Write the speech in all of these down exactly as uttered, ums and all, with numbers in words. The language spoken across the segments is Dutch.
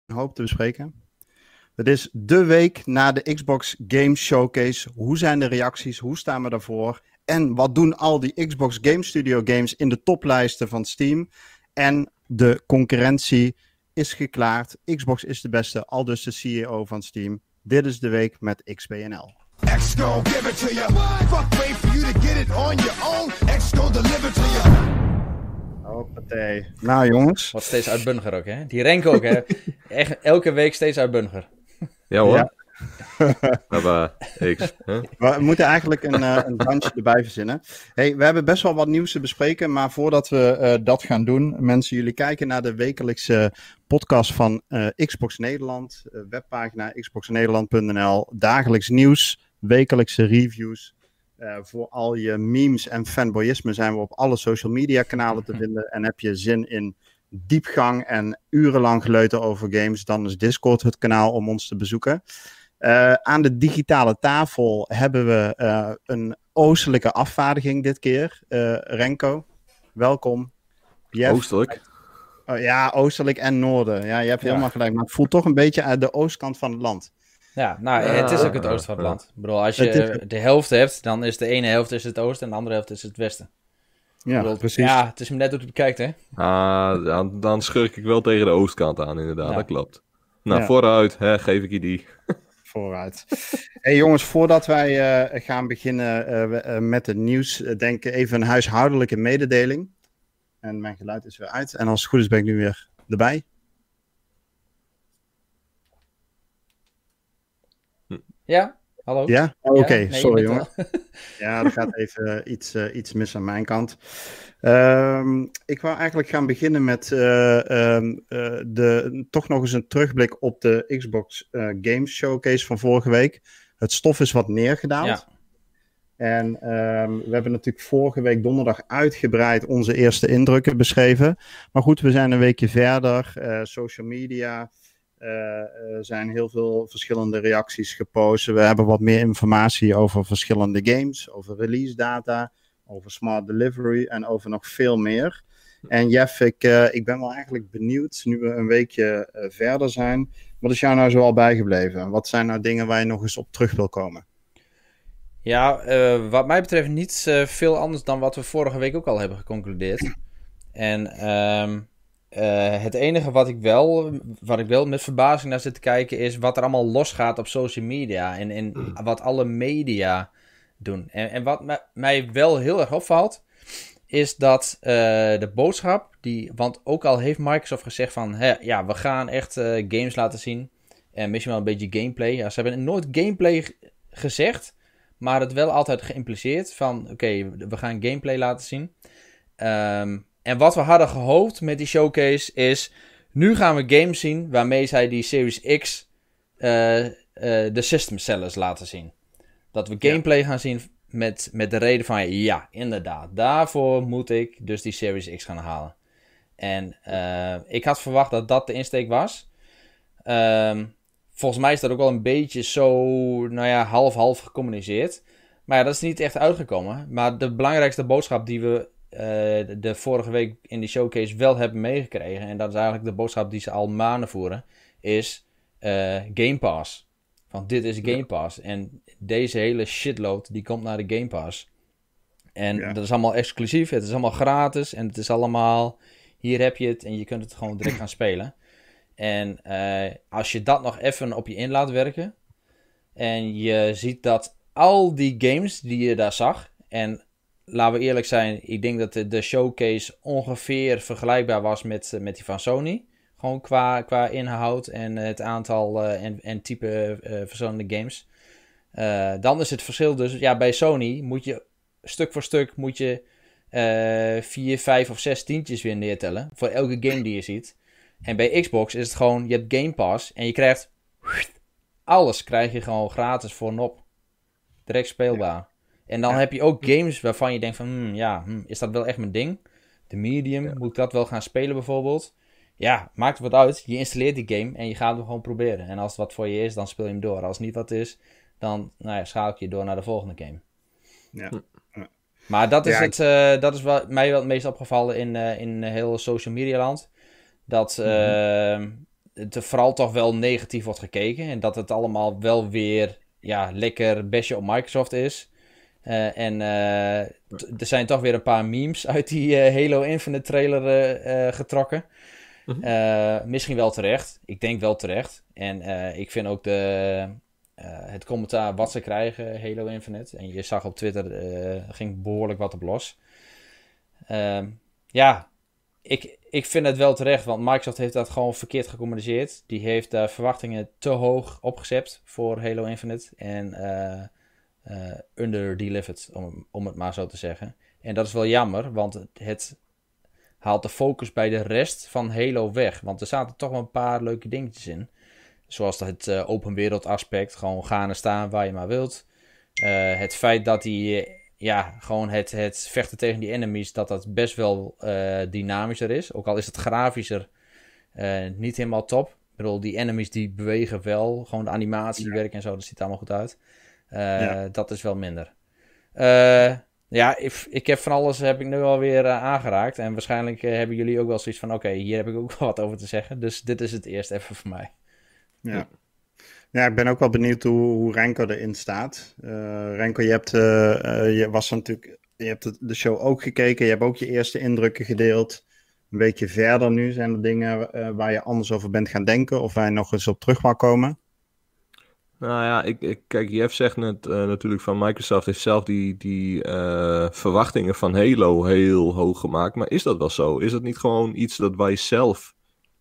een hoop te bespreken. Het is de week na de Xbox Game Showcase. Hoe zijn de reacties? Hoe staan we daarvoor? En wat doen al die Xbox Game Studio games in de toplijsten van Steam? En de concurrentie is geklaard. Xbox is de beste, aldus de C E O van Steam. Dit is de week met X B N L. X gon' give it to you. Fuck wait for you to get it on your own. X gon' deliver to you. Hoppatee. Nou jongens. Wordt steeds uitbundiger ook, hè? Die Renko ook, hè? Echt elke week steeds uitbundiger. Ja hoor. Ja. Maar, uh, X, huh? We moeten eigenlijk een, uh, een dansje erbij verzinnen. Hey, we hebben best wel wat nieuws te bespreken, maar voordat we uh, dat gaan doen, mensen, jullie kijken naar de wekelijkse podcast van uh, Xbox Nederland, uh, webpagina xbox nederland punt n l, dagelijks nieuws, wekelijkse reviews. Uh, voor al je memes en fanboyisme zijn we op alle social media kanalen te vinden. En heb je zin in diepgang en urenlang geleuter over games, dan is Discord het kanaal om ons te bezoeken. Uh, aan de digitale tafel hebben we uh, een oostelijke afvaardiging dit keer. Uh, Renko, welkom. Jeff. Oostelijk? Oh, ja, oostelijk en noorden. Ja, je hebt helemaal Ja. gelijk. Maar het voelt toch een beetje uit de oostkant van het land. Ja, nou, het is ook het oosten van het land. Ik bedoel, als je Het is- de helft hebt, dan is de ene helft is het oosten en de andere helft is het westen. Ja, Ik bedoel, precies. Ja, het is hem net hoe je het bekijkt, hè? Ah, dan, dan schurk ik wel tegen de oostkant aan, inderdaad. Ja. Dat klopt. Nou, Ja. vooruit, hè, geef ik je die. Vooruit. Hey jongens, voordat wij uh, gaan beginnen uh, uh, met het nieuws, uh, denk ik even een huishoudelijke mededeling. En mijn geluid is weer uit. En als het goed is ben ik nu weer erbij. Ja? Hallo? Ja? Oh, Oké, Ja? Nee, je sorry bent jongen. wel- Ja, er gaat even uh, iets, uh, iets mis aan mijn kant. Um, ik wou eigenlijk gaan beginnen met uh, um, uh, de, toch nog eens een terugblik op de Xbox uh, Games Showcase van vorige week. Het stof is wat neergedaald. Ja. En um, we hebben natuurlijk vorige week donderdag uitgebreid onze eerste indrukken beschreven. Maar goed, we zijn een weekje verder. Uh, social media, uh, er zijn heel veel verschillende reacties gepost. We hebben wat meer informatie over verschillende games, over release data, over smart delivery en over nog veel meer. En Jeff, ik, uh, ik ben wel eigenlijk benieuwd, nu we een weekje uh, verder zijn, wat is jou nou zoal bijgebleven? Wat zijn nou dingen waar je nog eens op terug wil komen? Ja, uh, wat mij betreft niet uh, veel anders dan wat we vorige week ook al hebben geconcludeerd. En um, uh, het enige wat ik, wel, wat ik wel met verbazing naar zit te kijken is wat er allemaal losgaat op social media en, en wat alle media doen. En, en wat mij, mij wel heel erg opvalt, is dat uh, de boodschap, die, want ook al heeft Microsoft gezegd van, hè, ja, we gaan echt uh, games laten zien en misschien wel een beetje gameplay. Ja, ze hebben nooit gameplay g- gezegd, maar het wel altijd geïmpliceerd van, oké, okay, we gaan gameplay laten zien. Um, en wat we hadden gehoopt met die showcase is, nu gaan we games zien waarmee zij die Series X uh, uh, de system sellers laten zien. Dat we gameplay ja. gaan zien met, met de reden van, ja, inderdaad, daarvoor moet ik dus die Series X gaan halen. En uh, ik had verwacht dat dat de insteek was. Um, volgens mij is dat ook wel een beetje zo, nou ja, half-half gecommuniceerd. Maar ja, dat is niet echt uitgekomen. Maar de belangrijkste boodschap die we uh, de, de vorige week in die showcase wel hebben meegekregen, en dat is eigenlijk de boodschap die ze al maanden voeren, is uh, Game Pass. Want dit is Game Pass. En deze hele shitload, die komt naar de Game Pass. En ja. dat is allemaal exclusief. Het is allemaal gratis. En het is allemaal, hier heb je het. En je kunt het gewoon direct gaan spelen. En uh, als je dat nog even op je in laat werken. En je ziet dat al die games die je daar zag. En laten we eerlijk zijn. Ik denk dat de, de showcase ongeveer vergelijkbaar was met, met die van Sony. Gewoon qua, qua inhoud en het aantal uh, en, en type uh, verschillende games. Uh, dan is het verschil dus, ja, bij Sony moet je stuk voor stuk moet je uh, vier, vijf of zes tientjes weer neertellen voor elke game die je ziet. En bij Xbox is het gewoon, je hebt Game Pass en je krijgt alles krijg je gewoon gratis voor een op. Direct speelbaar. Ja. En dan ja. heb je ook games waarvan je denkt van, hmm, ja, hmm, is dat wel echt mijn ding? De medium, ja. moet ik dat wel gaan spelen bijvoorbeeld? Ja, maakt het wat uit. Je installeert die game en je gaat hem gewoon proberen. En als het wat voor je is, dan speel je hem door. Als het niet wat is, dan nou ja, schakel je door naar de volgende game. Ja. ja. Maar dat is, ja, het, uh, dat is wat mij wel het meest opgevallen in, uh, in heel social media land. Dat uh, mm-hmm. het er vooral toch wel negatief wordt gekeken. En dat het allemaal wel weer ja, lekker bestje op Microsoft is. Uh, en uh, t- er zijn toch weer een paar memes uit die uh, Halo Infinite trailer uh, uh, getrokken. Uh, misschien wel terecht. Ik denk wel terecht. En uh, ik vind ook de, uh, het commentaar wat ze krijgen, Halo Infinite. En je zag op Twitter, uh, ging behoorlijk wat op los. Uh, ja, ik, ik vind het wel terecht, want Microsoft heeft dat gewoon verkeerd gecommuniceerd. Die heeft de verwachtingen te hoog opgezet voor Halo Infinite. En uh, uh, under-delivered, om, om het maar zo te zeggen. En dat is wel jammer, want het... het haalt de focus bij de rest van Halo weg. Want er zaten toch wel een paar leuke dingetjes in. Zoals het uh, open wereld aspect. Gewoon gaan en staan waar je maar wilt. Uh, het feit dat die... Uh, ja, gewoon het, het vechten tegen die enemies... dat dat best wel uh, dynamischer is. Ook al is het grafischer uh, niet helemaal top. Ik bedoel, die enemies die bewegen wel. Gewoon de animatiewerk en zo. Dat ziet er allemaal goed uit. Uh, ja. Dat is wel minder. Eh... Uh, Ja, ik, ik heb van alles heb ik nu alweer uh, aangeraakt. En waarschijnlijk uh, hebben jullie ook wel zoiets van... Oké, okay, hier heb ik ook wel wat over te zeggen. Dus dit is het eerst even voor mij. Ja, ja ik ben ook wel benieuwd hoe, hoe Renko erin staat. Uh, Renko, je hebt, uh, uh, je was natuurlijk, je hebt de show ook gekeken. Je hebt ook je eerste indrukken gedeeld. Een beetje verder nu. Zijn er dingen uh, waar je anders over bent gaan denken? Of waar je nog eens op terug wou komen? Nou ja, ik, ik, kijk, Jeff zegt net uh, natuurlijk van Microsoft heeft zelf die, die uh, verwachtingen van Halo heel hoog gemaakt. Maar is dat wel zo? Is dat niet gewoon iets dat wij zelf,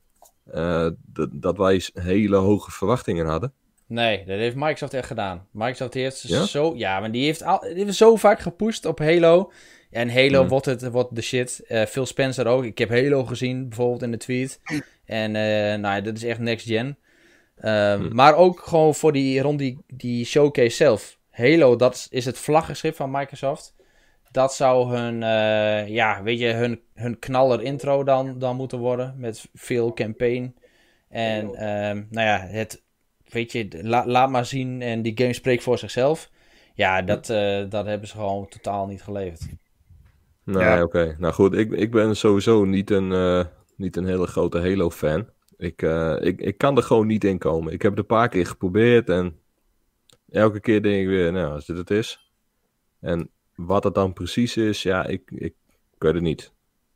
uh, dat, dat wij hele hoge verwachtingen hadden? Nee, dat heeft Microsoft echt gedaan. Microsoft heeft ja? zo, ja, maar die heeft, al, die heeft zo vaak gepusht op Halo. En Halo hmm. wordt, het, wordt de shit. Uh, Phil Spencer ook. Ik heb Halo gezien, bijvoorbeeld in de tweet. En uh, nou, dat is echt next gen. Uh, hmm. Maar ook gewoon voor die, rond die, die showcase zelf. Halo, dat is het vlaggenschip van Microsoft. Dat zou hun, uh, ja, weet je, hun, hun knaller intro dan, dan moeten worden. Met veel campaign. En, uh, nou ja, het, weet je, la, laat maar zien. En die game spreekt voor zichzelf. Ja, dat, uh, dat hebben ze gewoon totaal niet geleverd. Nee, ja. oké. Okay. Nou goed, ik, ik ben sowieso niet een, uh, niet een hele grote Halo-fan. Ik, uh, ik, ik kan er gewoon niet in komen. Ik heb het een paar keer geprobeerd en elke keer denk ik weer, nou, als dit het is. En wat het dan precies is, ja, ik, ik, ik weet het niet.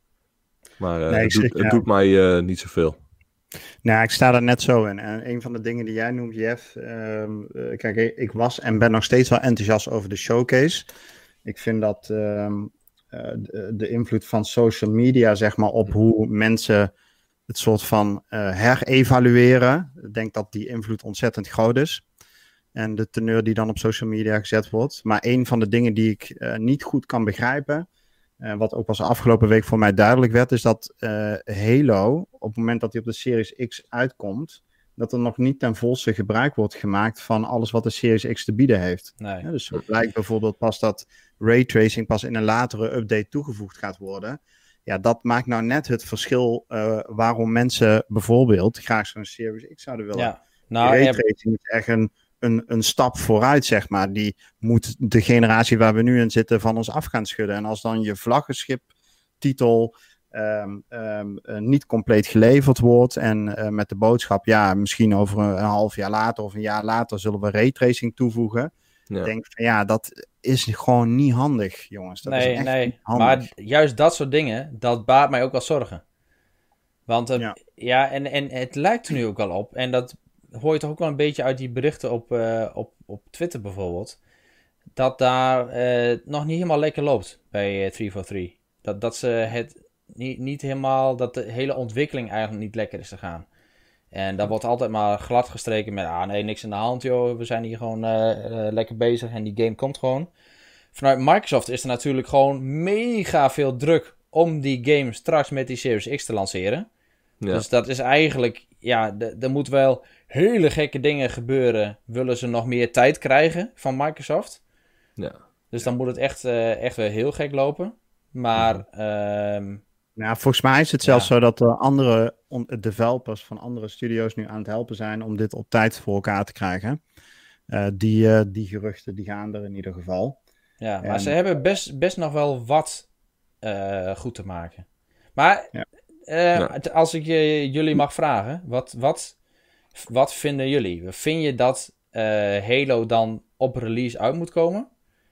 Maar uh, nee, het, doet, het ja. doet mij uh, niet zoveel. Nou, ik sta er net zo in. En een van de dingen die jij noemt, Jeff, um, uh, kijk, ik was en ben nog steeds wel enthousiast over de showcase. Ik vind dat um, uh, de, de invloed van social media, zeg maar, op hoe mensen het soort van uh, herevalueren. Ik denk dat die invloed ontzettend groot is. En de teneur die dan op social media gezet wordt. Maar een van de dingen die ik uh, niet goed kan begrijpen, uh, wat ook pas afgelopen week voor mij duidelijk werd, is dat uh, Halo, op het moment dat hij op de Series X uitkomt, dat er nog niet ten volste gebruik wordt gemaakt van alles wat de Series X te bieden heeft. Nee. Ja, dus het blijkt bijvoorbeeld pas dat raytracing pas in een latere update toegevoegd gaat worden. Ja, dat maakt nou net het verschil uh, waarom mensen bijvoorbeeld graag zo'n Series X zouden willen. Ja. Nou, raytracing is echt een, een, een stap vooruit, zeg maar. Die moet de generatie waar we nu in zitten van ons af gaan schudden. En als dan je vlaggenschip titel um, um, uh, niet compleet geleverd wordt en uh, met de boodschap, ja, misschien over een, een half jaar later of een jaar later zullen we raytracing toevoegen. Ja. Ik denk van ja, dat is gewoon niet handig, jongens. Dat nee, is echt nee. niet handig. Maar juist dat soort dingen, dat baart mij ook wel zorgen. Want uh, ja, ja en, en het lijkt er nu ook al op. En dat hoor je toch ook wel een beetje uit die berichten op, uh, op, op Twitter bijvoorbeeld. Dat daar uh, nog niet helemaal lekker loopt bij uh, drie voor drie. Dat, dat ze het niet, niet helemaal, dat de hele ontwikkeling eigenlijk niet lekker is te gaan. En dat wordt altijd maar glad gestreken met, ah nee, niks aan de hand joh, we zijn hier gewoon uh, uh, lekker bezig en die game komt gewoon. Vanuit Microsoft is er natuurlijk gewoon mega veel druk om die game straks met die Series X te lanceren. Ja. Dus dat is eigenlijk, ja, er moet wel hele gekke dingen gebeuren, willen ze nog meer tijd krijgen van Microsoft. Ja. Dus dan moet het echt, uh, echt weer heel gek lopen. Maar ja. Um, Nou, volgens mij is het zelfs ja. zo dat er andere on- developers van andere studio's nu aan het helpen zijn om dit op tijd voor elkaar te krijgen. Uh, die, uh, die geruchten die gaan er in ieder geval. Ja, maar en... ze hebben best, best nog wel wat uh, goed te maken. Maar ja. Uh, Ja. Als ik uh, jullie mag vragen, wat, wat, wat vinden jullie? Vind je dat uh, Halo dan op release uit moet komen?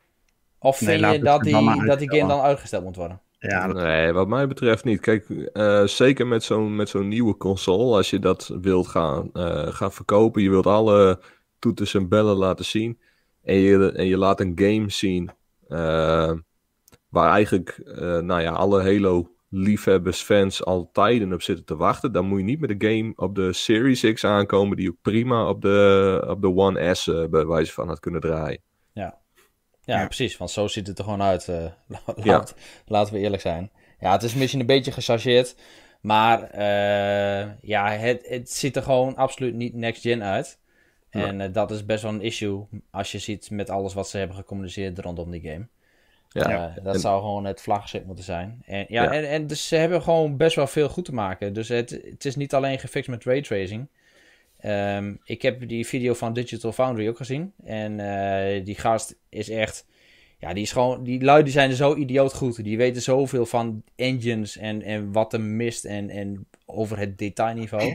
Of Nee, vind laat je het dat dan maar die, dat die game uitstellen. dan uitgesteld moet worden? Ja, dat- Nee, wat mij betreft niet. Kijk, eh, zeker met zo'n met zo'n nieuwe console, als je dat wilt gaan, eh, gaan verkopen, je wilt alle toeters en bellen laten zien, en je, en je laat een game zien eh, waar eigenlijk eh, nou ja, alle Halo-liefhebbers, fans al tijden op zitten te wachten, dan moet je niet met een game op de Series X aankomen die ook prima op de, op de One S uh, bij wijze van had kunnen draaien. Ja. Ja, ja, precies. Want zo ziet het er gewoon uit. Uh, laat, Ja. Laten we eerlijk zijn. Ja, het is misschien een beetje gechargeerd. Maar uh, ja, het, het ziet er gewoon absoluut niet next-gen uit. Ja. En uh, dat is best wel een issue als je ziet met alles wat ze hebben gecommuniceerd rondom die game. Ja, uh, dat en... zou gewoon het vlaggenschip moeten zijn. En, ja, ja. En, en dus ze hebben gewoon best wel veel goed te maken. Dus het, het is niet alleen gefixt met raytracing. Um, ik heb die video van Digital Foundry ook gezien. En uh, die gast is echt... Ja, die is gewoon... Die lui die zijn er zo idioot goed. Die weten zoveel van engines en, en wat er mist en, en over het detailniveau.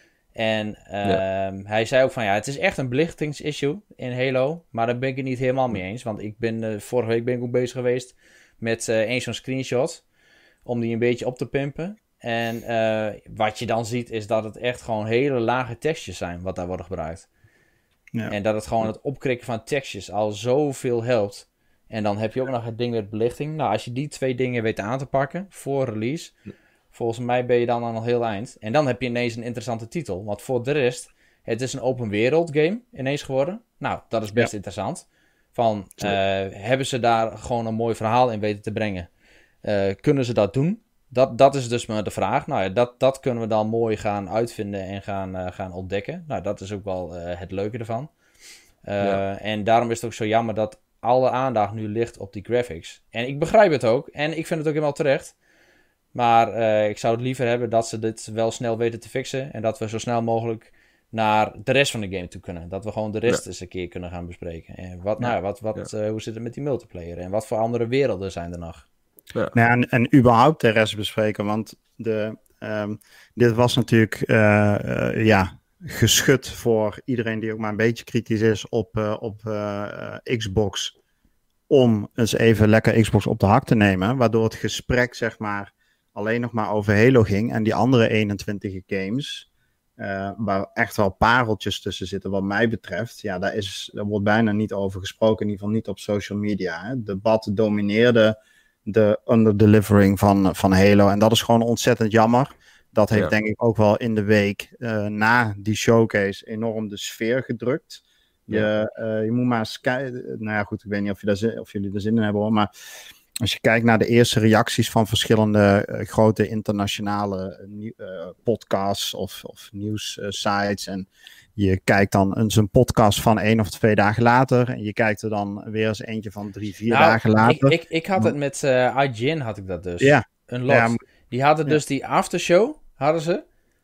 En uh, ja. hij zei ook van... Ja, het is echt een belichtingsissue in Halo. Maar daar ben ik het niet helemaal mee eens. Want ik ben... Uh, vorige week ben ik ook bezig geweest met uh, een zo'n screenshot. Om die een beetje op te pimpen. En uh, wat je dan ziet is dat het echt gewoon hele lage tekstjes zijn wat daar worden gebruikt. Ja. En dat het gewoon het opkrikken van tekstjes al zoveel helpt. En dan heb je ook nog het ding met belichting. Nou, als je die twee dingen weet aan te pakken voor release, volgens mij ben je dan al heel eind. En dan heb je ineens een interessante titel. Want voor de rest, het is een open wereld game ineens geworden. Nou, dat is best ja. interessant. Van, uh, hebben ze daar gewoon een mooi verhaal in weten te brengen? Uh, kunnen ze dat doen? Dat, dat is dus maar de vraag. Nou ja, dat, dat kunnen we dan mooi gaan uitvinden en gaan, uh, gaan ontdekken. Nou, dat is ook wel uh, het leuke ervan. Uh, ja. En daarom is het ook zo jammer dat alle aandacht nu ligt op die graphics. En ik begrijp het ook. En ik vind het ook helemaal terecht. Maar uh, ik zou het liever hebben dat ze dit wel snel weten te fixen. En dat we zo snel mogelijk naar de rest van de game toe kunnen. Dat we gewoon de rest ja. eens een keer kunnen gaan bespreken. En wat, ja. nou, wat, wat, ja. uh, hoe zit het met die multiplayer? En wat voor andere werelden zijn er nog? Ja. Nou, en, en überhaupt de rest bespreken, want de, um, dit was natuurlijk uh, uh, ja, geschud voor iedereen die ook maar een beetje kritisch is op, uh, op uh, Xbox, om eens even lekker Xbox op de hak te nemen, waardoor het gesprek zeg maar alleen nog maar over Halo ging en die andere eenentwintig games, uh, waar echt wel pareltjes tussen zitten wat mij betreft, ja, daar, is, daar wordt bijna niet over gesproken, in ieder geval niet op social media. Hè. Het debat domineerde de underdelivering van, van Halo. En dat is gewoon ontzettend jammer. Dat heeft ja. denk ik ook wel in de week uh, na die showcase enorm de sfeer gedrukt. Je, ja. uh, je moet maar eens kijken. Nou ja, goed, ik weet niet of, je daar zin, of jullie er zin in hebben hoor. Maar als je kijkt naar de eerste reacties van verschillende uh, grote internationale uh, uh, podcasts of, of nieuwssites. Uh, en je kijkt dan eens een podcast van één of twee dagen later. En je kijkt er dan weer eens eentje van drie, vier nou, dagen later. Ik, ik, ik had het met uh, I G N had ik dat dus. Ja. Een lot. Ja, die hadden ja. dus die aftershow, hadden ze.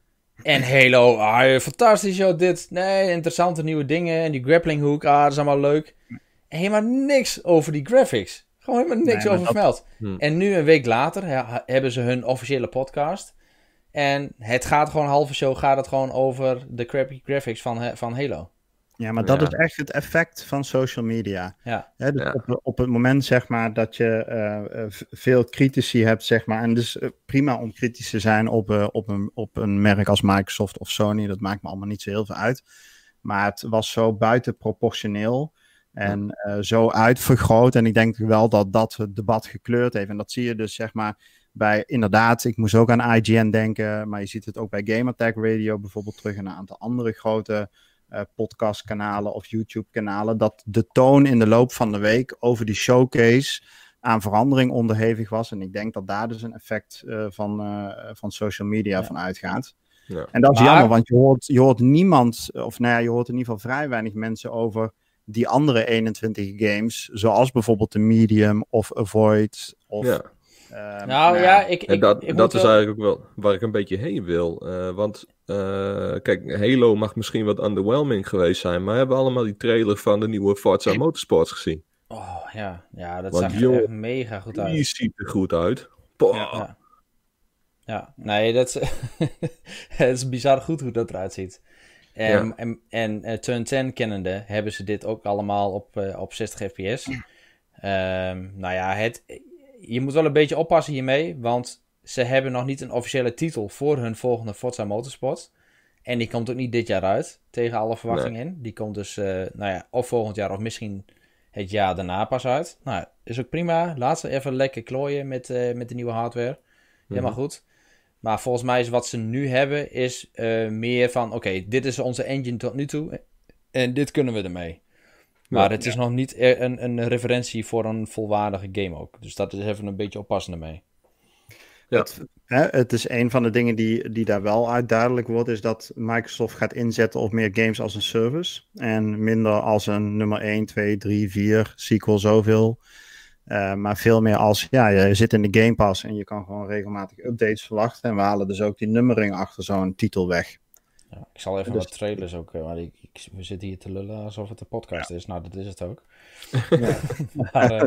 En Halo, ah, fantastisch joh, dit. Nee, interessante nieuwe dingen. En die grappling hook, ah, dat is allemaal leuk. En helemaal niks over die graphics. Gewoon helemaal niks nee, over vermeld. Dat... Hmm. En nu een week later ha, hebben ze hun officiële podcast. En het gaat gewoon, een halve show gaat het gewoon over de crappy graphics van, van Halo. Ja, maar dat ja. is echt het effect van social media. Ja. He, dus ja. op, op het moment, zeg maar, dat je uh, veel critici hebt, zeg maar, en dus uh, prima om kritisch te zijn op, uh, op, een, op een merk als Microsoft of Sony, dat maakt me allemaal niet zo heel veel uit. Maar het was zo buitenproportioneel en uh, zo uitvergroot. En ik denk wel dat dat het debat gekleurd heeft. En dat zie je dus, zeg maar, bij, inderdaad, ik moest ook aan I G N denken, maar je ziet het ook bij Gamertag Radio bijvoorbeeld terug en een aantal andere grote Uh, podcastkanalen of YouTube-kanalen, dat de toon in de loop van de week over die showcase aan verandering onderhevig was. En ik denk dat daar dus een effect uh, van, uh, van social media ja. van uitgaat. Ja. En dat is maar... jammer, want je hoort, je hoort niemand, of nou ja, je hoort in ieder geval vrij weinig mensen over die andere eenentwintig games, zoals bijvoorbeeld de Medium of Avoid of... Ja. Uh, nou, nou ja, ik... En ik, dat, ik dat is wel... eigenlijk ook wel waar ik een beetje heen wil. Uh, want, uh, kijk, Halo mag misschien wat underwhelming geweest zijn, maar we hebben allemaal die trailer van de nieuwe Forza Motorsports gezien. Oh, ja. Ja, dat want, zag joh, er echt mega goed uit. Die ziet er goed uit. Boah. Ja, ja. Ja, nee, dat is, het is bizar goed hoe dat eruit ziet. Um, ja. En, en uh, Turn tien kennende hebben ze dit ook allemaal op, uh, op zestig f p s. Um, nou ja, het, je moet wel een beetje oppassen hiermee, want ze hebben nog niet een officiële titel voor hun volgende Forza Motorsport. En die komt ook niet dit jaar uit, tegen alle verwachtingen nee. in. Die komt dus, uh, nou ja, of volgend jaar of misschien het jaar daarna pas uit. Nou, is ook prima. Laat ze even lekker klooien met, uh, met de nieuwe hardware. Helemaal mm-hmm. goed. Maar volgens mij is wat ze nu hebben, is uh, meer van, oké, okay, dit is onze engine tot nu toe. En dit kunnen we ermee. Maar ja, het is ja. nog niet een, een referentie voor een volwaardige game ook. Dus dat is even een beetje oppassen ermee. Ja. Het, hè, het is een van de dingen die, die daar wel uit duidelijk wordt, is dat Microsoft gaat inzetten op meer games als een service. En minder als een nummer één, twee, drie, vier, sequel zoveel. Uh, maar veel meer als, ja, je zit in de Game Pass en je kan gewoon regelmatig updates verwachten. En we halen dus ook die nummering achter zo'n titel weg. Ja, ik zal even dus... wat trailers ook, maar ik, ik, we zitten hier te lullen alsof het een podcast ja. is. Nou, dat is het ook. Ja. maar, uh...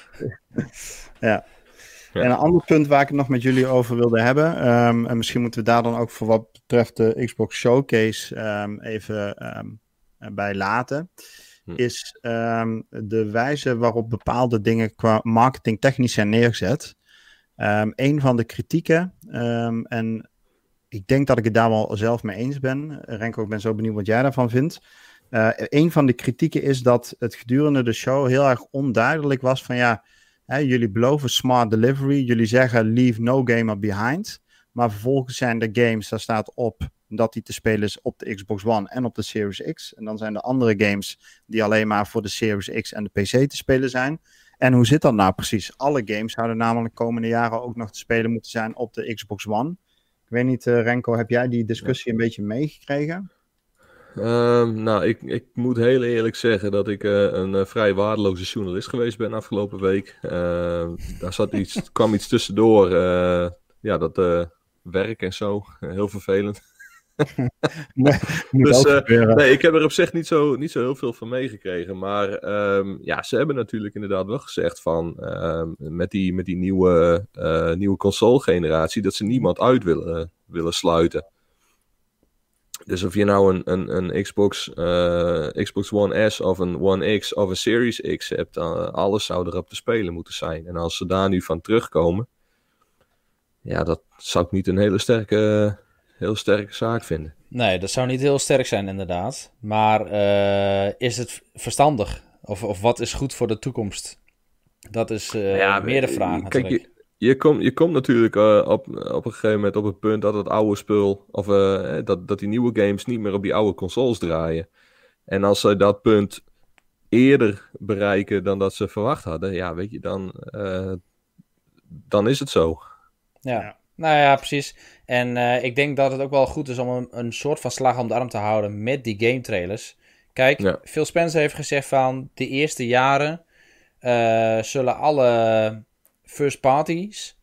ja. Ja. En een ander punt waar ik het nog met jullie over wilde hebben, um, en misschien moeten we daar dan ook voor wat betreft de Xbox Showcase um, even um, bij laten, hm. is um, de wijze waarop bepaalde dingen qua marketing technisch zijn neergezet. Um, een van de kritieken, um, en ik denk dat ik het daar wel zelf mee eens ben, Renko, ik ben zo benieuwd wat jij daarvan vindt. Uh, een van de kritieken is dat het gedurende de show heel erg onduidelijk was van ja, He, jullie beloven smart delivery, jullie zeggen leave no gamer behind, maar vervolgens zijn er games, daar staat op dat die te spelen is op de Xbox One en op de Series X. En dan zijn er andere games die alleen maar voor de Series X en de P C te spelen zijn. En hoe zit dat nou precies? Alle games zouden namelijk de komende jaren ook nog te spelen moeten zijn op de Xbox One. Ik weet niet, uh, Renko, heb jij die discussie een beetje meegekregen? Um, nou, ik, ik moet heel eerlijk zeggen dat ik uh, een uh, vrij waardeloze journalist geweest ben afgelopen week. Uh, daar zat iets, kwam iets tussendoor. Uh, ja, dat uh, werk en zo. Uh, heel vervelend. nee, dus uh, nee, ik heb er op zich niet zo, niet zo heel veel van meegekregen. Maar um, ja, ze hebben natuurlijk inderdaad wel gezegd van uh, met, die, met die nieuwe, uh, nieuwe console-generatie dat ze niemand uit willen, willen sluiten. Dus of je nou een, een, een Xbox, uh, Xbox One S of een One X of een Series X hebt, uh, alles zou erop te spelen moeten zijn. En als ze daar nu van terugkomen, ja, dat zou ik niet een hele sterke, heel sterke zaak vinden. Nee, dat zou niet heel sterk zijn inderdaad. Maar uh, is het verstandig? Of, of wat is goed voor de toekomst? Dat is uh, ja, meer de vraag kijk, natuurlijk. Je, Je komt je komt natuurlijk uh, op, op een gegeven moment op het punt dat het oude spul, of uh, dat, dat die nieuwe games niet meer op die oude consoles draaien. En als ze dat punt eerder bereiken dan dat ze verwacht hadden, ja, weet je, dan, uh, dan is het zo. Ja, ja. Nou ja, precies. En uh, ik denk dat het ook wel goed is om een, een soort van slag om de arm te houden met die game trailers. Kijk, ja. Phil Spencer heeft gezegd van de eerste jaren uh, zullen alle first parties,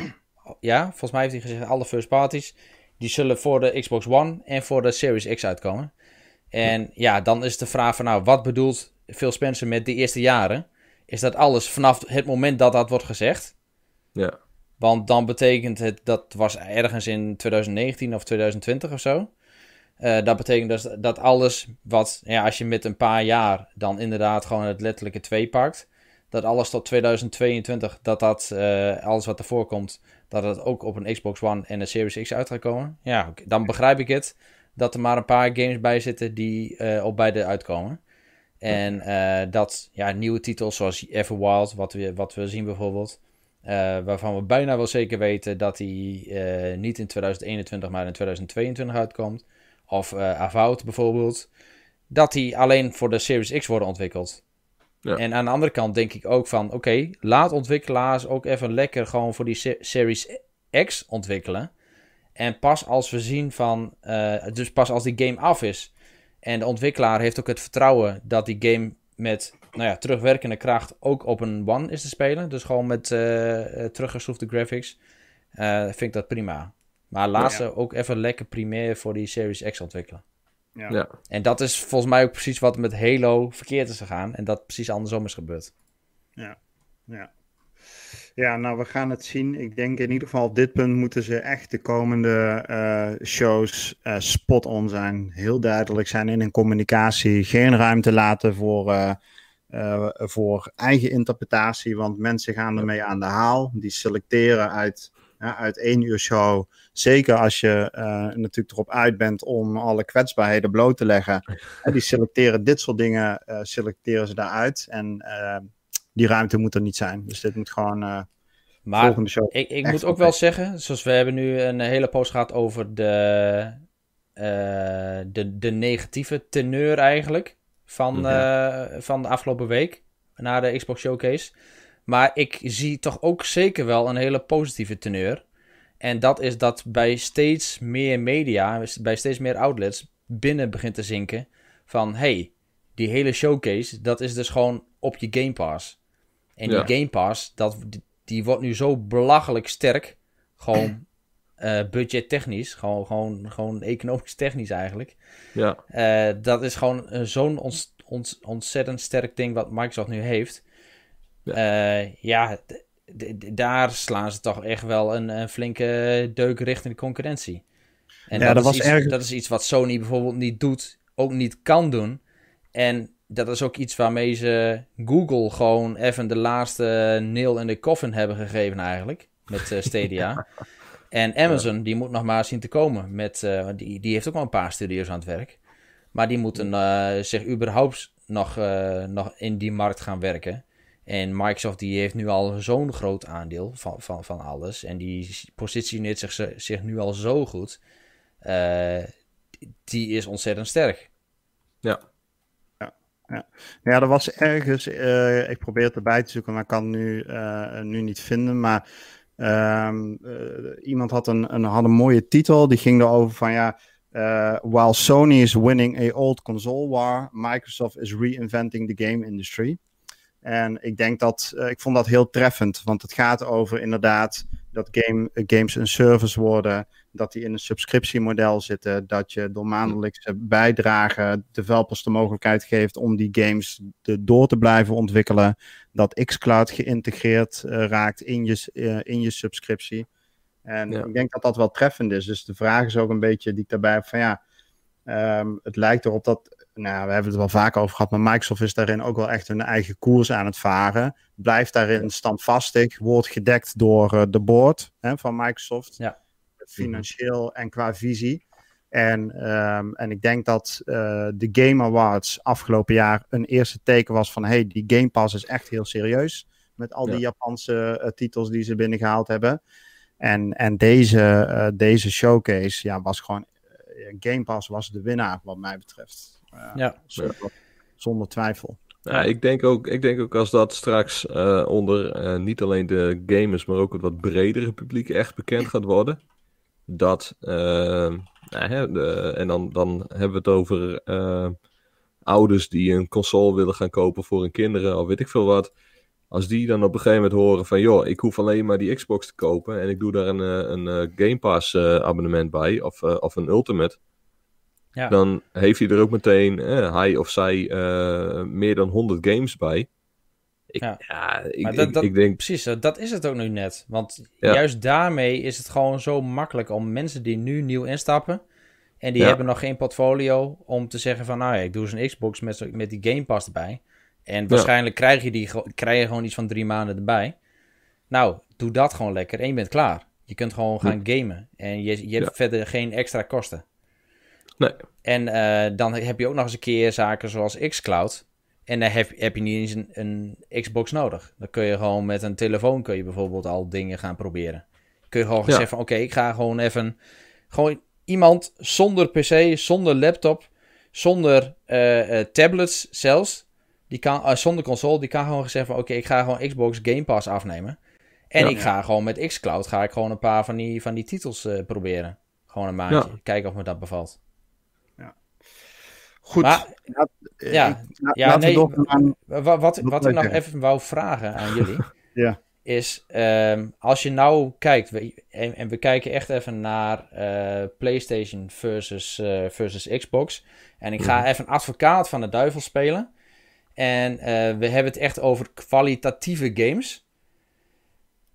ja, volgens mij heeft hij gezegd alle first parties, die zullen voor de Xbox One en voor de Series X uitkomen. En ja, dan is de vraag van nou, wat bedoelt Phil Spencer met de eerste jaren? Is dat alles vanaf het moment dat dat wordt gezegd? Ja. Want dan betekent het, dat was ergens in twintig negentien of twintig twintig of zo. Uh, dat betekent dus dat alles wat, ja, als je met een paar jaar dan inderdaad gewoon het letterlijke twee pakt, dat alles tot twintig tweeëntwintig, dat dat, uh, alles wat ervoor komt, dat het ook op een Xbox One en een Series X uit gaat komen. Ja, okay, dan begrijp ik het, dat er maar een paar games bij zitten die uh, op beide uitkomen. En uh, dat, ja, nieuwe titels zoals Everwild, wat we, wat we zien bijvoorbeeld, uh, waarvan we bijna wel zeker weten dat die uh, niet in twintig eenentwintig, maar in twintig tweeëntwintig uitkomt. Of uh, Avowed bijvoorbeeld, dat die alleen voor de Series X worden ontwikkeld. Ja. En aan de andere kant denk ik ook van, oké, okay, laat ontwikkelaars ook even lekker gewoon voor die se- Series X ontwikkelen. En pas als we zien van, uh, dus pas als die game af is en de ontwikkelaar heeft ook het vertrouwen dat die game met, nou ja, terugwerkende kracht ook op een One is te spelen. Dus gewoon met uh, teruggeschroefde graphics, uh, vind ik dat prima. Maar laat ja, ja. ze ook even lekker primair voor die Series X ontwikkelen. Ja. Ja. En dat is volgens mij ook precies wat met Halo verkeerd is gegaan. En dat precies andersom is gebeurd. Ja, ja. Ja, nou, we gaan het zien. Ik denk in ieder geval op dit punt moeten ze echt de komende uh, shows uh, spot on zijn. Heel duidelijk zijn in hun communicatie. Geen ruimte laten voor, uh, uh, voor eigen interpretatie, want mensen gaan ermee aan de haal. Die selecteren uit, uh, uit één uur show. Zeker als je uh, natuurlijk erop uit bent om alle kwetsbaarheden bloot te leggen. Uh, die selecteren dit soort dingen, uh, selecteren ze daaruit. En uh, die ruimte moet er niet zijn. Dus dit moet gewoon uh, maar volgende show. Ik, ik moet ook wel zeggen, zoals we hebben nu een hele post gehad over de, uh, de, de negatieve teneur eigenlijk van, ja. uh, van de afgelopen week na de Xbox Showcase. Maar ik zie toch ook zeker wel een hele positieve teneur. En dat is dat bij steeds meer media, bij steeds meer outlets binnen begint te zinken van hey, die hele showcase, dat is dus gewoon op je Game Pass. En ja. die Game Pass, dat, die, die wordt nu zo belachelijk sterk. Gewoon uh, budgettechnisch. Gewoon, gewoon, gewoon economisch technisch eigenlijk. Ja. Uh, dat is gewoon uh, zo'n ont, ont, ontzettend sterk ding wat Microsoft nu heeft. Ja, uh, ja d- d- daar slaan ze toch echt wel een, een flinke deuk richting de concurrentie. En ja, dat, dat, is was iets, erg... dat is iets wat Sony bijvoorbeeld niet doet. Ook niet kan doen. En dat is ook iets waarmee ze Google gewoon even de laatste nail in de coffin hebben gegeven eigenlijk. Met uh, Stadia. En Amazon, ja. die moet nog maar zien te komen. Met, uh, die, die heeft ook wel een paar studio's aan het werk. Maar die moeten uh, zich überhaupt nog, uh, nog in die markt gaan werken. En Microsoft die heeft nu al zo'n groot aandeel van, van, van alles. En die positioneert zich, zich nu al zo goed. Uh, die is ontzettend sterk. Ja. Ja. ja, er was ergens, uh, ik probeer het erbij te zoeken, maar ik kan het nu, uh, nu niet vinden. Maar uh, uh, iemand had een, een, had een mooie titel, die ging erover van ja, uh, while Sony is winning a old console war, Microsoft is reinventing the game industry. En ik denk dat, uh, ik vond dat heel treffend, want het gaat over inderdaad dat game, uh, games een service worden, dat die in een subscriptiemodel zitten, dat je door maandelijkse bijdragen developers de mogelijkheid geeft om die games de, door te blijven ontwikkelen, dat xCloud geïntegreerd uh, raakt in je, uh, in je subscriptie. En ja. ik denk dat dat wel treffend is. Dus de vraag is ook een beetje die ik daarbij heb van ja, um, het lijkt erop dat, nou, we hebben het wel vaak over gehad, maar Microsoft is daarin ook wel echt hun eigen koers aan het varen. Blijft daarin standvastig, wordt gedekt door uh, de board hè, van Microsoft. Ja. Financieel en qua visie. En, um, en ik denk dat uh, de Game Awards afgelopen jaar een eerste teken was van hey, die Game Pass is echt heel serieus. Met al die ja. Japanse uh, titels die ze binnengehaald hebben. En, en deze, uh, deze showcase ja, was gewoon... Uh, Game Pass was de winnaar wat mij betreft. Uh, ja. Zonder, zonder twijfel. Ja, ik denk ook, ik denk ook als dat straks uh, onder uh, niet alleen de gamers, maar ook het wat bredere publiek echt bekend gaat worden. Dat, uh, nou, hè, de, en dan, dan hebben we het over uh, ouders die een console willen gaan kopen voor hun kinderen, of weet ik veel wat. Als die dan op een gegeven moment horen van, joh, ik hoef alleen maar die Xbox te kopen en ik doe daar een, een, een Game Pass uh, abonnement bij, of, uh, of een Ultimate. Ja. Dan heeft hij er ook meteen, eh, hij of zij, uh, meer dan honderd games bij. Ik, ja. ja, ik, maar dat, ik, dat, ik denk... Precies, dat is het ook nu net. Want ja. juist daarmee is het gewoon zo makkelijk om mensen die nu nieuw instappen en die ja. hebben nog geen portfolio, om te zeggen van, nou ja, ik doe eens een Xbox met, met die Game Pass erbij. En waarschijnlijk ja. krijg je die krijg je gewoon iets van drie maanden erbij. Nou, doe dat gewoon lekker en je bent klaar. Je kunt gewoon gaan ja. gamen en je, je hebt ja. verder geen extra kosten. Nee. En uh, dan heb je ook nog eens een keer zaken zoals xCloud. En dan heb, heb je niet eens een, een Xbox nodig. Dan kun je gewoon met een telefoon kun je bijvoorbeeld al dingen gaan proberen. Kun je gewoon ja. zeggen van oké, okay, ik ga gewoon even... Gewoon iemand zonder P C, zonder laptop, zonder uh, uh, tablets zelfs. Die kan, uh, zonder console, die kan gewoon zeggen van oké, okay, ik ga gewoon Xbox Game Pass afnemen. En ja. ik ga gewoon met xCloud ga ik gewoon een paar van die, van die titels uh, proberen. Gewoon een maandje. Ja. Kijken of me dat bevalt. Goed. Maar, ja, ja, ik, ja nee, aan... wat, wat, wat ik nog even wou vragen aan jullie, ja. is um, als je nou kijkt, we, en, en we kijken echt even naar uh, PlayStation versus, uh, versus Xbox, en ik ga mm. even advocaat van de duivel spelen, en uh, we hebben het echt over kwalitatieve games.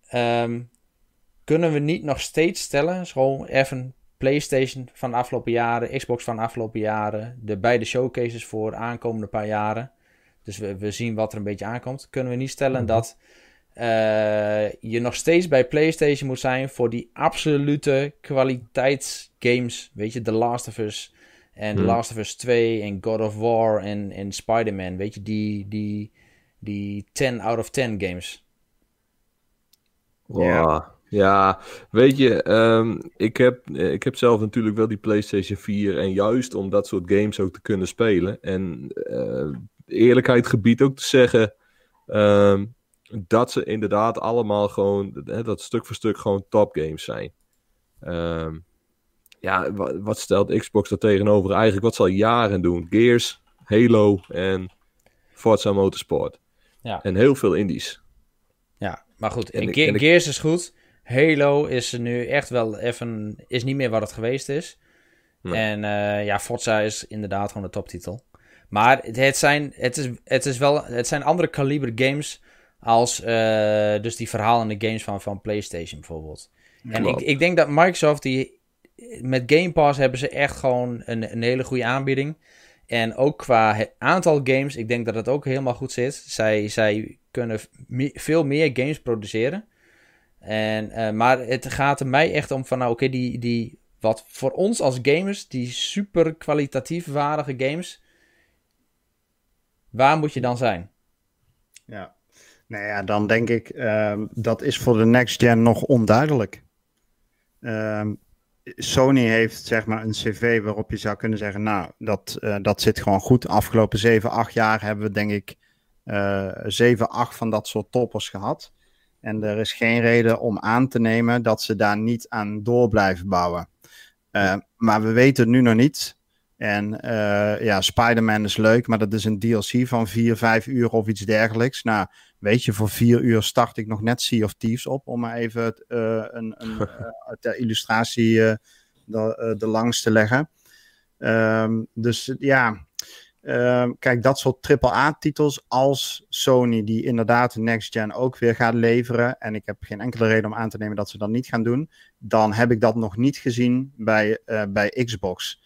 Um, kunnen we niet nog steeds stellen, gewoon even PlayStation van de afgelopen jaren, Xbox van de afgelopen jaren, de beide showcases voor de aankomende paar jaren. Dus we, we zien wat er een beetje aankomt. Kunnen we niet stellen mm-hmm. dat uh, je nog steeds bij PlayStation moet zijn voor die absolute kwaliteitsgames. Weet je, The Last of Us en mm. The Last of Us twee en God of War en, en Spider-Man. Weet je, die, die, die tien out of tien games. Wow. Ja. Ja, weet je, um, ik, heb, ik heb zelf natuurlijk wel die PlayStation vier en juist om dat soort games ook te kunnen spelen. En uh, eerlijkheid gebied ook te zeggen um, dat ze inderdaad allemaal gewoon, hè, dat stuk voor stuk gewoon topgames zijn. Um, ja, wat, wat stelt Xbox daar tegenover? Eigenlijk wat ze al jaren doen. Gears, Halo en Forza Motorsport. Ja. En heel veel indies. Ja, maar goed, en Ge- ik, Gears is goed. Halo is nu echt wel even, is niet meer wat het geweest is. Nee. En uh, ja, Forza is inderdaad gewoon de toptitel. Maar het, het, zijn, het, is, het, is wel, het zijn andere kaliber games als uh, dus die verhalende games van, van PlayStation bijvoorbeeld. Ja, en ik, ik denk dat Microsoft, die, met Game Pass hebben ze echt gewoon een, een hele goede aanbieding. En ook qua aantal games, ik denk dat het ook helemaal goed zit. Zij, zij kunnen me, veel meer games produceren. En, uh, maar het gaat er mij echt om van, nou oké, okay, die, die, wat voor ons als gamers, die super kwalitatief waardige games, waar moet je dan zijn? Ja, nou ja, dan denk ik, uh, dat is voor de next gen nog onduidelijk. Uh, Sony heeft zeg maar een cv waarop je zou kunnen zeggen, nou, dat, uh, dat zit gewoon goed. De afgelopen zeven, acht jaar hebben we denk ik uh, zeven, acht van dat soort toppers gehad. En er is geen reden om aan te nemen dat ze daar niet aan door blijven bouwen. Uh, maar we weten het nu nog niet. En uh, ja, Spider-Man is leuk, maar dat is een D L C van vier, vijf uur of iets dergelijks. Nou, weet je, voor vier uur start ik nog net Sea of Thieves op, om maar even uh, een, een uh, ter illustratie uh, de, uh, de langs te leggen. Um, dus ja... Uh, kijk, dat soort triple A-titels als Sony, die inderdaad de next gen ook weer gaat leveren, en ik heb geen enkele reden om aan te nemen dat ze dat niet gaan doen, dan heb ik dat nog niet gezien bij, uh, bij Xbox.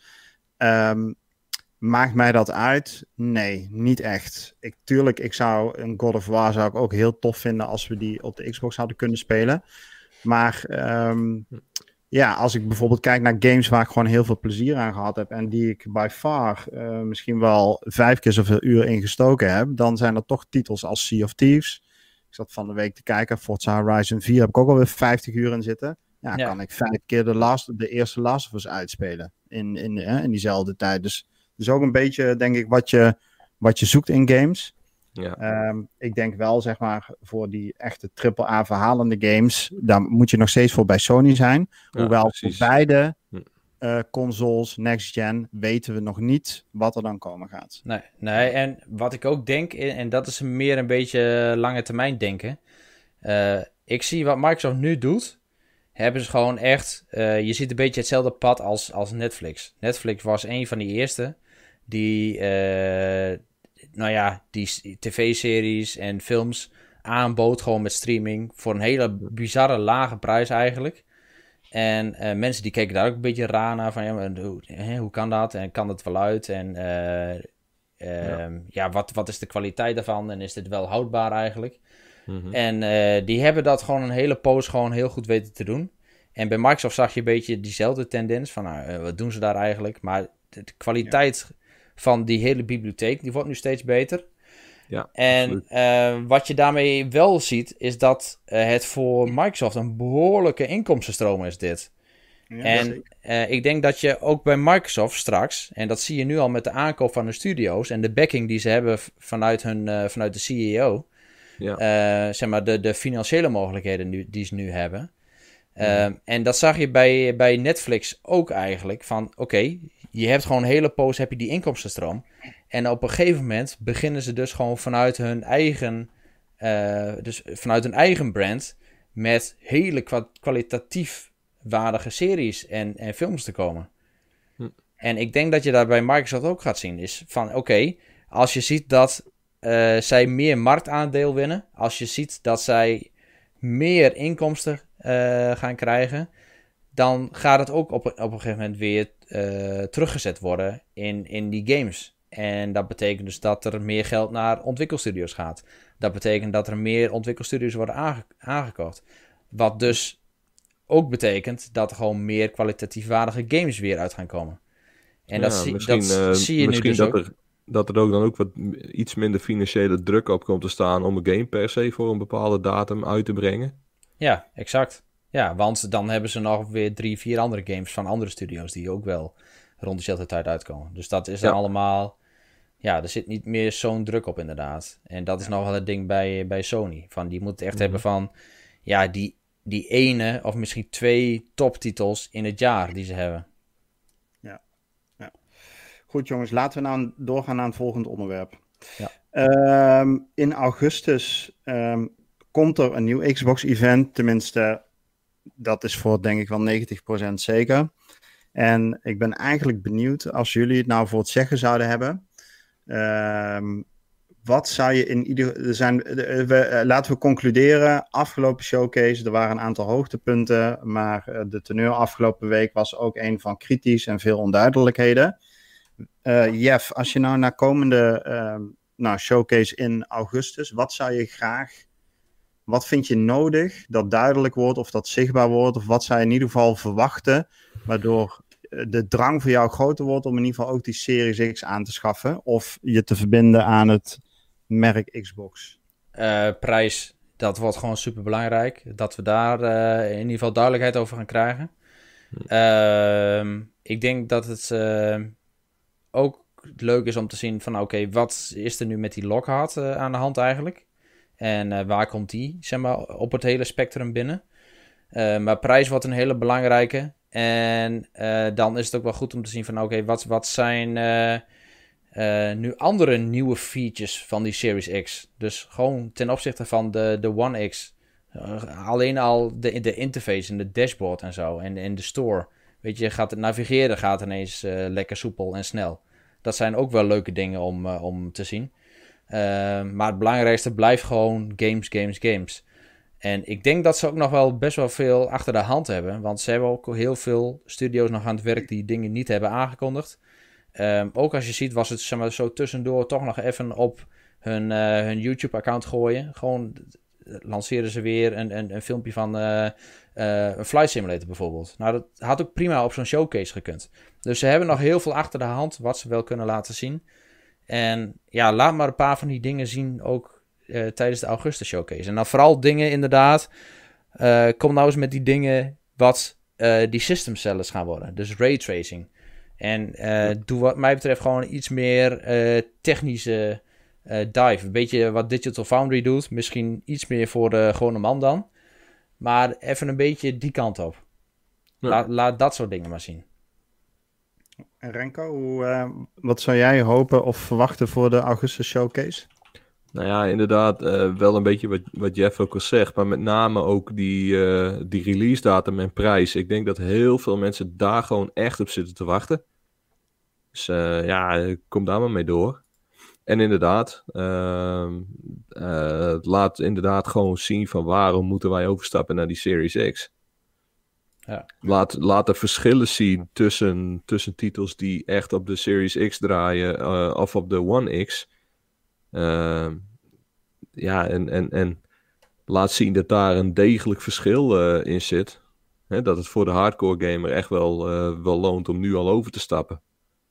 Um, maakt mij dat uit? Nee, niet echt. Ik, tuurlijk, ik zou een God of War zou ik ook heel tof vinden als we die op de Xbox hadden kunnen spelen. Maar um, ja, als ik bijvoorbeeld kijk naar games waar ik gewoon heel veel plezier aan gehad heb en die ik by far uh, misschien wel vijf keer zoveel uur ingestoken heb, dan zijn er toch titels als Sea of Thieves. Ik zat van de week te kijken, Forza Horizon vier heb ik ook alweer vijftig uur in zitten. Ja, ja. Kan ik vijf keer de, last, de eerste Last of Us uitspelen in, in, uh, in diezelfde tijd. Dus dat is ook een beetje, denk ik, wat je, wat je zoekt in games. Ja. Um, ik denk wel, zeg maar, voor die echte triple A verhalende games, daar moet je nog steeds voor bij Sony zijn. Ja, hoewel precies. Voor beide uh, consoles, next gen, weten we nog niet wat er dan komen gaat. Nee, nee, en wat ik ook denk, en dat is meer een beetje lange termijn denken. Uh, ik zie wat Microsoft nu doet, hebben ze gewoon echt, uh, je ziet een beetje hetzelfde pad als, als Netflix. Netflix was een van die eerste die... Uh, nou ja, die tv-series en films aanbood gewoon met streaming voor een hele bizarre lage prijs eigenlijk. En uh, mensen die keken daar ook een beetje raar naar van, ja, maar hoe, hè, hoe kan dat? En kan het wel uit? En uh, uh, ja, ja wat, wat is de kwaliteit daarvan? En is dit wel houdbaar eigenlijk? Mm-hmm. En uh, die hebben dat gewoon een hele poos gewoon heel goed weten te doen. En bij Microsoft zag je een beetje diezelfde tendens van, nou, uh, wat doen ze daar eigenlijk? Maar de, de kwaliteit... Ja. van die hele bibliotheek, die wordt nu steeds beter. Ja, en uh, wat je daarmee wel ziet, is dat uh, het voor Microsoft een behoorlijke inkomstenstroom is dit. Ja, en uh, ik denk dat je ook bij Microsoft straks, en dat zie je nu al met de aankoop van hun studio's en de backing die ze hebben vanuit, hun, uh, vanuit de C E O, ja. uh, zeg maar de, de financiële mogelijkheden nu, die ze nu hebben. Uh, ja. En dat zag je bij, bij Netflix ook eigenlijk, van oké, okay, je hebt gewoon een hele poos, heb je die inkomstenstroom. En op een gegeven moment beginnen ze dus gewoon vanuit hun eigen, uh, dus vanuit hun eigen brand, met hele kwa- kwalitatief waardige series en, en films te komen. Hm. En ik denk dat je daar bij Microsoft ook gaat zien, is van oké, okay, als je ziet dat uh, zij meer marktaandeel winnen, als je ziet dat zij meer inkomsten uh, gaan krijgen, dan gaat het ook op, op een gegeven moment weer uh, teruggezet worden in, in die games. En dat betekent dus dat er meer geld naar ontwikkelstudios gaat. Dat betekent dat er meer ontwikkelstudios worden aange- aangekocht. Wat dus ook betekent dat er gewoon meer kwalitatief waardige games weer uit gaan komen. En ja, dat, zie, misschien, dat uh, zie je misschien nu dus dat ook. Er, dat er ook dan ook wat iets minder financiële druk op komt te staan om een game per se voor een bepaalde datum uit te brengen. Ja, exact. Ja, want dan hebben ze nog weer drie, vier andere games van andere studio's die ook wel rond dezelfde tijd uitkomen. Dus dat is dan ja. allemaal... Ja, er zit niet meer zo'n druk op inderdaad. En dat is nog wel het ding bij, bij Sony. Van, die moet echt mm-hmm. hebben van... Ja, die, die ene of misschien twee toptitels in het jaar die ze hebben. Ja. ja. Goed jongens, laten we nou doorgaan naar het volgende onderwerp. Ja. Um, in augustus um, komt er een nieuw Xbox-event. Tenminste, dat is voor denk ik wel negentig procent zeker. En ik ben eigenlijk benieuwd als jullie het nou voor het zeggen zouden hebben... Um, wat zou je in ieder er zijn, we, uh, laten we concluderen, afgelopen showcase, er waren een aantal hoogtepunten, maar uh, de teneur afgelopen week was ook een van kritisch en veel onduidelijkheden. Uh, Jeff, als je nou naar komende uh, nou, showcase in augustus, wat zou je graag, wat vind je nodig dat duidelijk wordt of dat zichtbaar wordt, of wat zou je in ieder geval verwachten, waardoor de drang voor jou groter wordt om in ieder geval ook die Series X aan te schaffen of je te verbinden aan het merk Xbox? Uh, prijs, dat wordt gewoon super belangrijk. Dat we daar uh, in ieder geval duidelijkheid over gaan krijgen. Uh, ik denk dat het uh, ook leuk is om te zien van oké, okay, wat is er nu met die Lockhart uh, aan de hand eigenlijk? En uh, waar komt die, zeg maar, op het hele spectrum binnen? Uh, maar prijs wordt een hele belangrijke. En uh, dan is het ook wel goed om te zien van oké, okay, wat, wat zijn uh, uh, nu andere nieuwe features van die Series X? Dus gewoon ten opzichte van de, de One X. Uh, alleen al de, de interface en de dashboard en zo. En, en de store. Weet je, gaat het navigeren gaat ineens uh, lekker soepel en snel. Dat zijn ook wel leuke dingen om, uh, om te zien. Uh, maar het belangrijkste blijft gewoon games, games, games. En ik denk dat ze ook nog wel best wel veel achter de hand hebben. Want ze hebben ook heel veel studio's nog aan het werk die dingen niet hebben aangekondigd. Um, ook als je ziet was het zeg maar, zo tussendoor toch nog even op hun, uh, hun YouTube-account gooien. Gewoon lanceren ze weer een, een, een filmpje van uh, uh, een Flight Simulator bijvoorbeeld. Nou, dat had ook prima op zo'n showcase gekund. Dus ze hebben nog heel veel achter de hand wat ze wel kunnen laten zien. En ja, laat maar een paar van die dingen zien ook uh, tijdens de augustus showcase. En dan vooral dingen inderdaad, uh, kom nou eens met die dingen wat uh, die system sellers gaan worden. Dus raytracing. En uh, doe wat mij betreft gewoon iets meer uh, technische uh, dive. Een beetje wat Digital Foundry doet. Misschien iets meer voor de gewone man dan. Maar even een beetje die kant op. Ja. La, laat dat soort dingen maar zien. En Renko, hoe, uh, wat zou jij hopen of verwachten voor de augustus showcase? Nou ja, inderdaad, uh, wel een beetje wat, wat Jeff ook al zegt. Maar met name ook die, uh, die release datum en prijs. Ik denk dat heel veel mensen daar gewoon echt op zitten te wachten. Dus uh, ja, kom daar maar mee door. En inderdaad, uh, uh, laat inderdaad gewoon zien van waarom moeten wij overstappen naar die Series X. Ja. Laat, laat de verschillen zien tussen, tussen titels die echt op de Series X draaien uh, of op de One X. Uh, ja, en, en, en laat zien dat daar een degelijk verschil uh, in zit. Hè, dat het voor de hardcore gamer echt wel, uh, wel loont om nu al over te stappen.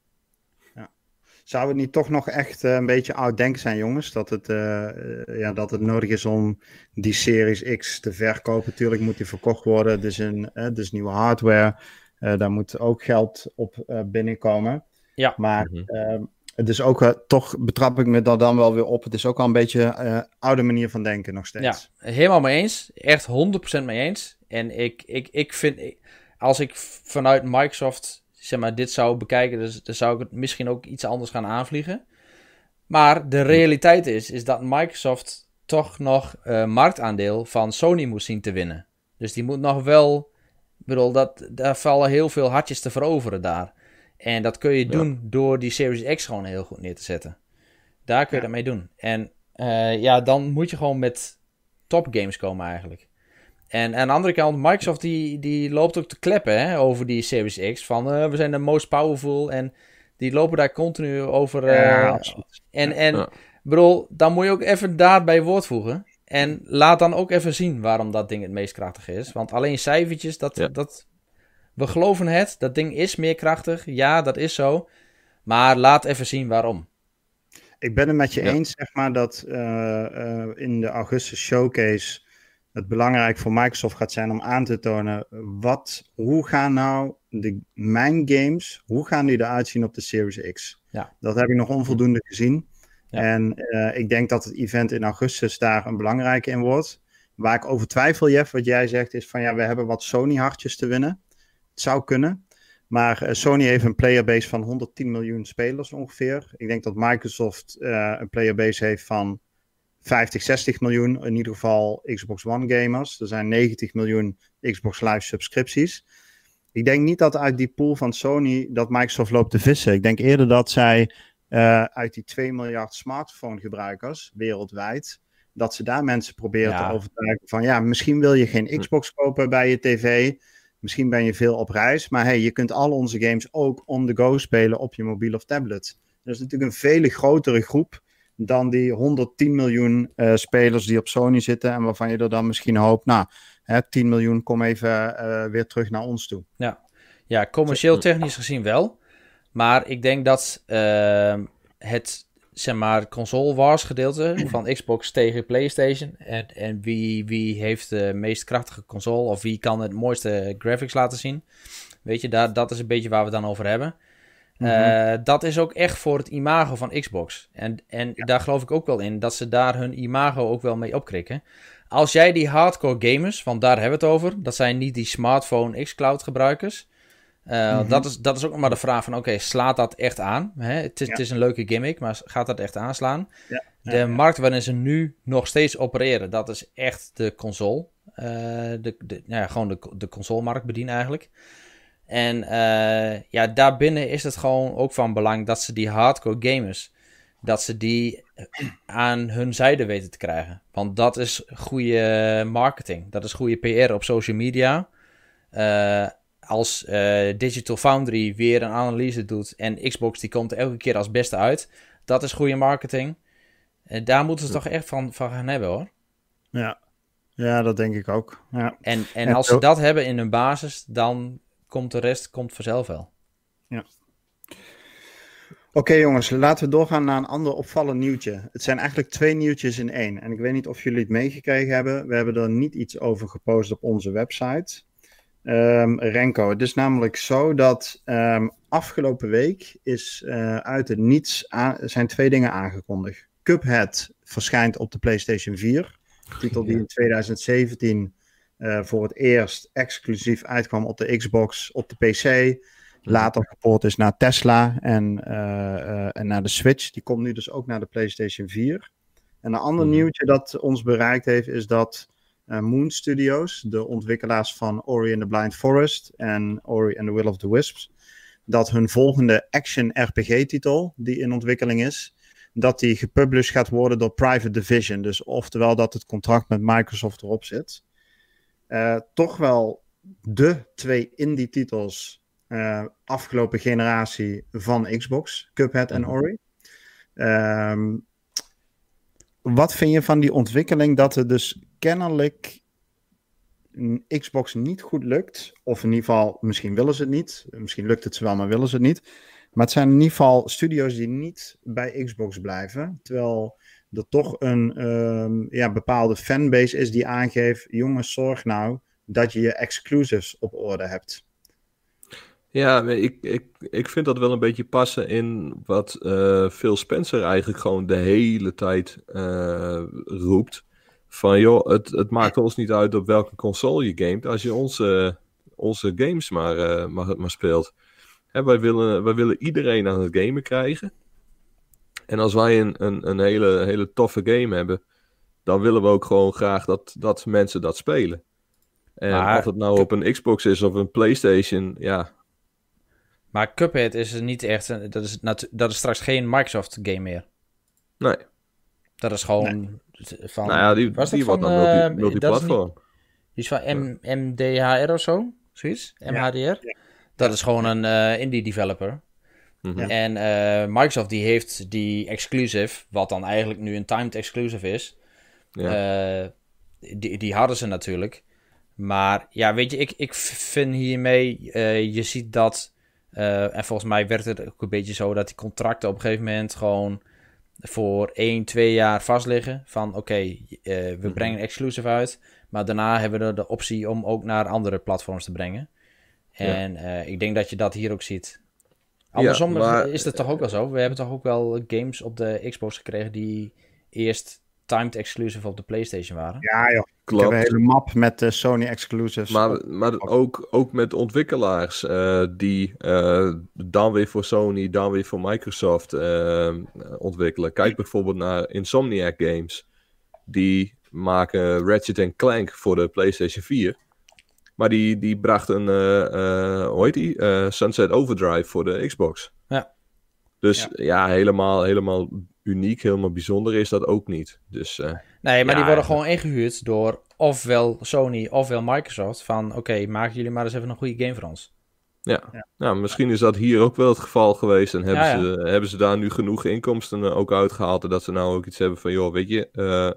Zou het niet toch nog echt uh, een beetje oud-denken zijn, jongens? Dat het, uh, ja, dat het nodig is om die Series X te verkopen. Tuurlijk moet die verkocht worden. Het is, een, uh, het is nieuwe hardware. Uh, daar moet ook geld op uh, binnenkomen. Ja. Maar uh, het is ook, uh, toch betrap ik me daar dan wel weer op. Het is ook al een beetje een uh, oude manier van denken nog steeds. Ja, helemaal mee eens. Echt honderd procent mee eens. En ik, ik, ik vind, als ik vanuit Microsoft... zeg maar, dit zou bekijken, dus, dan zou ik het misschien ook iets anders gaan aanvliegen. Maar de realiteit is, is dat Microsoft toch nog uh, marktaandeel van Sony moet zien te winnen. Dus die moet nog wel, ik bedoel, dat, daar vallen heel veel hartjes te veroveren daar. En dat kun je ja. doen door die Series X gewoon heel goed neer te zetten. Daar kun je ja. dat mee doen. En uh, ja, dan moet je gewoon met topgames komen eigenlijk. En aan de andere kant, Microsoft die, die loopt ook te kleppen hè, over die Series X. Van uh, we zijn de most powerful. En die lopen daar continu over. Uh, Ja, en en Ja. bedoel, dan moet je ook even daad bij woord voegen. En laat dan ook even zien waarom dat ding het meest krachtig is. Want alleen cijfertjes, dat, Ja. dat, we geloven het. Dat ding is meer krachtig. Ja, dat is zo. Maar laat even zien waarom. Ik ben het met je Ja. eens, zeg maar, dat uh, uh, in de augustus showcase het belangrijk voor Microsoft gaat zijn om aan te tonen wat, hoe gaan nou de, mijn games, hoe gaan die eruit zien op de Series X? Ja. Dat heb ik nog onvoldoende gezien. Ja. En uh, ik denk dat het event in augustus daar een belangrijke in wordt. Waar ik over twijfel, Jeff, wat jij zegt, is van ja, we hebben wat Sony-hartjes te winnen. Het zou kunnen. Maar uh, Sony heeft een playerbase van honderdtien miljoen spelers ongeveer. Ik denk dat Microsoft uh, een playerbase heeft van vijftig, zestig miljoen. In ieder geval Xbox One gamers. Er zijn negentig miljoen Xbox Live subscripties. Ik denk niet dat uit die pool van Sony dat Microsoft loopt te vissen. Ik denk eerder dat zij uh, uit die twee miljard smartphone gebruikers wereldwijd, dat ze daar mensen proberen Ja. te overtuigen van ja, misschien wil je geen Xbox kopen bij je tv. Misschien ben je veel op reis, maar hey, je kunt al onze games ook on the go spelen op je mobiel of tablet. Dat is natuurlijk een veel grotere groep dan die honderdtien miljoen uh, spelers die op Sony zitten en waarvan je er dan misschien hoopt, nou, hè, tien miljoen, kom even uh, weer terug naar ons toe. Ja, ja commercieel technisch gezien wel. Maar ik denk dat uh, het, zeg maar, console wars gedeelte van Xbox tegen PlayStation en, en wie, wie heeft de meest krachtige console of wie kan het mooiste graphics laten zien. Weet je, daar, dat is een beetje waar we het dan over hebben. Mm-hmm. Uh, dat is ook echt voor het imago van Xbox. En, en ja. daar geloof ik ook wel in, dat ze daar hun imago ook wel mee opkrikken. Als jij die hardcore gamers, want daar hebben we het over, dat zijn niet die smartphone xCloud gebruikers. Uh, mm-hmm. dat, is, dat is ook nog maar de vraag van, oké, okay, slaat dat echt aan? Hè? Het, is, ja. het is een leuke gimmick, maar gaat dat echt aanslaan? Ja. Ja, de ja. markt waarin ze nu nog steeds opereren, dat is echt de console. Uh, de, de, nou ja, gewoon de, de consolemarkt bedienen eigenlijk. En uh, ja, daarbinnen is het gewoon ook van belang dat ze die hardcore gamers, dat ze die aan hun zijde weten te krijgen. Want dat is goede marketing. Dat is goede P R op social media. Uh, als uh, Digital Foundry weer een analyse doet en Xbox die komt elke keer als beste uit. Dat is goede marketing. Uh, daar moeten ze toch echt van, van gaan hebben, hoor. Ja, ja, dat denk ik ook. Ja. En, en, en als zo... ze dat hebben in hun basis, dan komt de rest komt vanzelf wel. Ja. Oké okay, jongens, laten we doorgaan naar een ander opvallend nieuwtje. Het zijn eigenlijk twee nieuwtjes in één. En ik weet niet of jullie het meegekregen hebben. We hebben er niet iets over gepost op onze website. Um, Renko, het is namelijk zo dat um, afgelopen week is uh, uit het niets aan, zijn twee dingen aangekondigd. Cuphead verschijnt op de PlayStation vier. Titel die in twintig zeventien uh, voor het eerst exclusief uitkwam op de Xbox, op de P C. Later gepoord is naar Tesla en, uh, uh, en naar de Switch. Die komt nu dus ook naar de PlayStation vier. En een ander mm. nieuwtje dat ons bereikt heeft is dat uh, Moon Studios, de ontwikkelaars van Ori and the Blind Forest en Ori and the Will of the Wisps, dat hun volgende action R P G-titel die in ontwikkeling is, dat die gepublished gaat worden door Private Division. Dus oftewel dat het contract met Microsoft erop zit. Uh, toch wel de twee indie-titels Uh, afgelopen generatie van Xbox, Cuphead en Ori. Um, wat vind je van die ontwikkeling dat het dus kennelijk Xbox niet goed lukt? Of in ieder geval, misschien willen ze het niet. Misschien lukt het ze wel, maar willen ze het niet. Maar het zijn in ieder geval studio's die niet bij Xbox blijven. Terwijl er toch een um, ja, bepaalde fanbase is die aangeeft, jongens, zorg nou dat je je exclusives op orde hebt. Ja, ik, ik, ik vind dat wel een beetje passen in wat uh, Phil Spencer eigenlijk gewoon de hele tijd uh, roept. Van joh, het, het maakt ons niet uit op welke console je gamet, als je onze, onze games maar, uh, maar, maar speelt. Hè, wij, willen, wij willen iedereen aan het gamen krijgen. En als wij een, een, een hele, hele toffe game hebben, dan willen we ook gewoon graag dat, dat mensen dat spelen. En maar, of het nou op een Xbox is of een PlayStation, ja... Maar Cuphead is niet echt... Een, dat, is natu- dat is straks geen Microsoft game meer. Nee. Dat is gewoon... Nee. Van, nou ja, die, was die dat wordt van, dan multi, uh, multiplatform. Niet, Iets van M- M D H R of zo? Zoiets? M H D R? Ja. Dat is gewoon een uh, indie developer. Mm-hmm. En uh, Microsoft die heeft die exclusive, wat dan eigenlijk nu een timed exclusive is. Ja. Uh, die, die hadden ze natuurlijk. Maar ja, weet je, ik, ik vind hiermee, uh, je ziet dat, uh, en volgens mij werkt het ook een beetje zo, dat die contracten op een gegeven moment gewoon voor één, twee jaar vast liggen. Van oké, okay, uh, we mm-hmm. brengen exclusive uit, maar daarna hebben we de optie om ook naar andere platforms te brengen. En ja. uh, ik denk dat je dat hier ook ziet. Andersom ja, maar, is het toch ook wel zo. We hebben toch ook wel games op de Xbox gekregen die eerst timed exclusive op de PlayStation waren. Ja joh, klopt. Ik heb een hele map met uh, Sony exclusives. Maar, maar ook, ook met ontwikkelaars uh, die uh, dan weer voor Sony, dan weer voor Microsoft uh, ontwikkelen. Kijk bijvoorbeeld naar Insomniac Games. Die maken Ratchet and Clank voor de PlayStation vier. Maar die, die bracht een, uh, uh, hoe heet die? Uh, Sunset Overdrive voor de Xbox. Ja. Dus ja, ja helemaal, helemaal uniek, helemaal bijzonder is dat ook niet. Dus, uh, nee, maar ja, die worden gewoon ingehuurd door ofwel Sony ofwel Microsoft. Van oké, okay, maken jullie maar eens even een goede game voor ons. Ja. ja, nou misschien is dat hier ook wel het geval geweest. En hebben, ja, ja. Ze, hebben ze daar nu genoeg inkomsten uh, ook uitgehaald. En dat ze nou ook iets hebben van, joh, weet je, uh,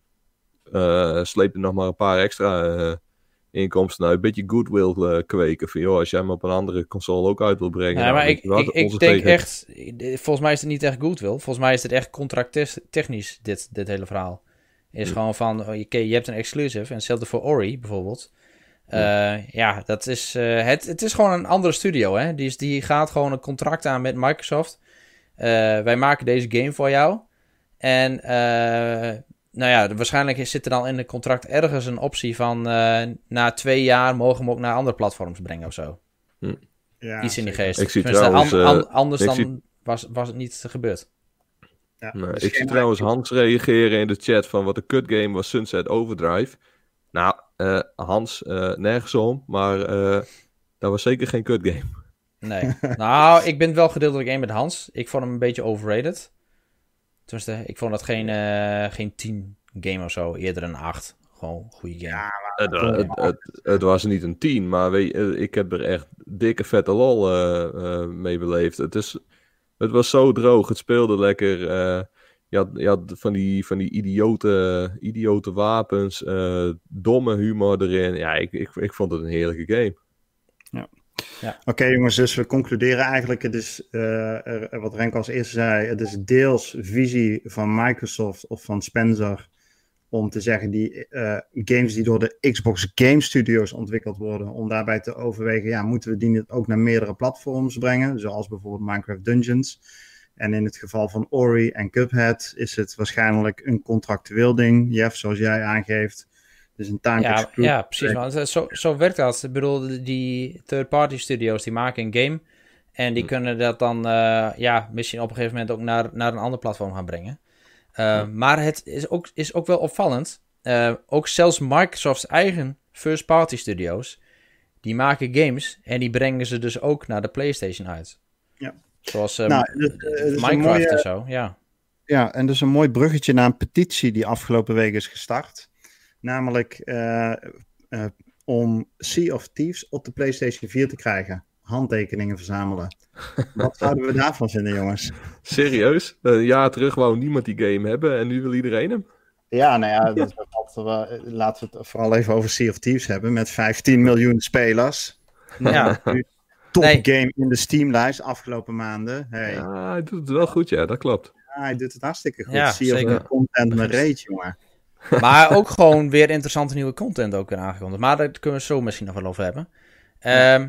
uh, sleep er nog maar een paar extra... Uh, inkomsten, nou een beetje goodwill uh, kweken. Van joh, als jij hem op een andere console ook uit wil brengen. Ja, nou, maar ik, wat, ik, ik denk echt, volgens mij is het niet echt goodwill. Volgens mij is het echt contracttechnisch, dit, dit hele verhaal. Is ja. gewoon van, oké, okay, je hebt een exclusive, en hetzelfde voor Ori bijvoorbeeld. Uh, ja. ja, dat is, uh, het, het is gewoon een andere studio, hè. Die, is, die gaat gewoon een contract aan met Microsoft. Uh, wij maken deze game voor jou. En, uh, nou ja, waarschijnlijk zit er dan in het contract ergens een optie van... Uh, na twee jaar mogen we hem ook naar andere platforms brengen of zo. Hm. Ja, Iets in die geest. Ik zie trouwens, an, an, anders uh, dan zie... was, was het niet gebeurd. Ja, nee, ik zie trouwens Hans reageren in de chat van wat een kut game was Sunset Overdrive. Nou, uh, Hans, uh, nergens om, maar uh, dat was zeker geen kut game. Nee, nou, ik ben het wel gedeeltelijk één met Hans. Ik vond hem een beetje overrated. Tenminste, ik vond dat geen, uh, geen tien game of zo, eerder een acht. Gewoon een goede game. Ja, het, het, het, het was niet een tien, maar weet je, ik heb er echt dikke vette lol uh, uh, mee beleefd. Het, is, het was zo droog, het speelde lekker. Uh, je, had, je had van die, van die idiote, idiote wapens, uh, domme humor erin. Ja, ik, ik, ik vond het een heerlijke game. Ja. Ja. Oké okay, jongens, dus we concluderen eigenlijk, het is, uh, wat Renko als eerste zei, het is deels visie van Microsoft of van Spencer om te zeggen die uh, games die door de Xbox Game Studios ontwikkeld worden, om daarbij te overwegen, ja, moeten we die ook naar meerdere platforms brengen, zoals bijvoorbeeld Minecraft Dungeons. En in het geval van Ori en Cuphead is het waarschijnlijk een contractueel ding, Jeff, zoals jij aangeeft. Dus een time ja, ja, precies. Want zo, zo werkt dat. Ik bedoel, die third-party studios die maken een game. En die hm. kunnen dat dan uh, ja, misschien op een gegeven moment ook naar, naar een ander platform gaan brengen. Uh, hm. Maar het is ook, is ook wel opvallend. Uh, ook zelfs Microsoft's eigen first-party studios, die maken games en die brengen ze dus ook naar de PlayStation uit. Ja. Zoals um, nou, dus, uh, Minecraft mooie, en zo, ja. Ja, en dus een mooi bruggetje naar een petitie die afgelopen week is gestart. Namelijk uh, uh, om Sea of Thieves op de PlayStation vier te krijgen. Handtekeningen verzamelen. Wat zouden we daarvan vinden, jongens? Serieus? Een jaar terug wou niemand die game hebben en nu wil iedereen hem? Ja, nou ja, dat, dat, uh, laten we het vooral even over Sea of Thieves hebben. Met vijftien miljoen spelers. Ja. Top nee. game in de Steamlijst afgelopen maanden. Hey. Ja, hij doet het wel goed, ja, dat klopt. Ja, hij doet het hartstikke goed. Ja, Sea zeker. of content met rage, jongen. Maar ook gewoon weer interessante nieuwe content ook weer aangekondigd. Maar daar kunnen we zo misschien nog wel over hebben. Um,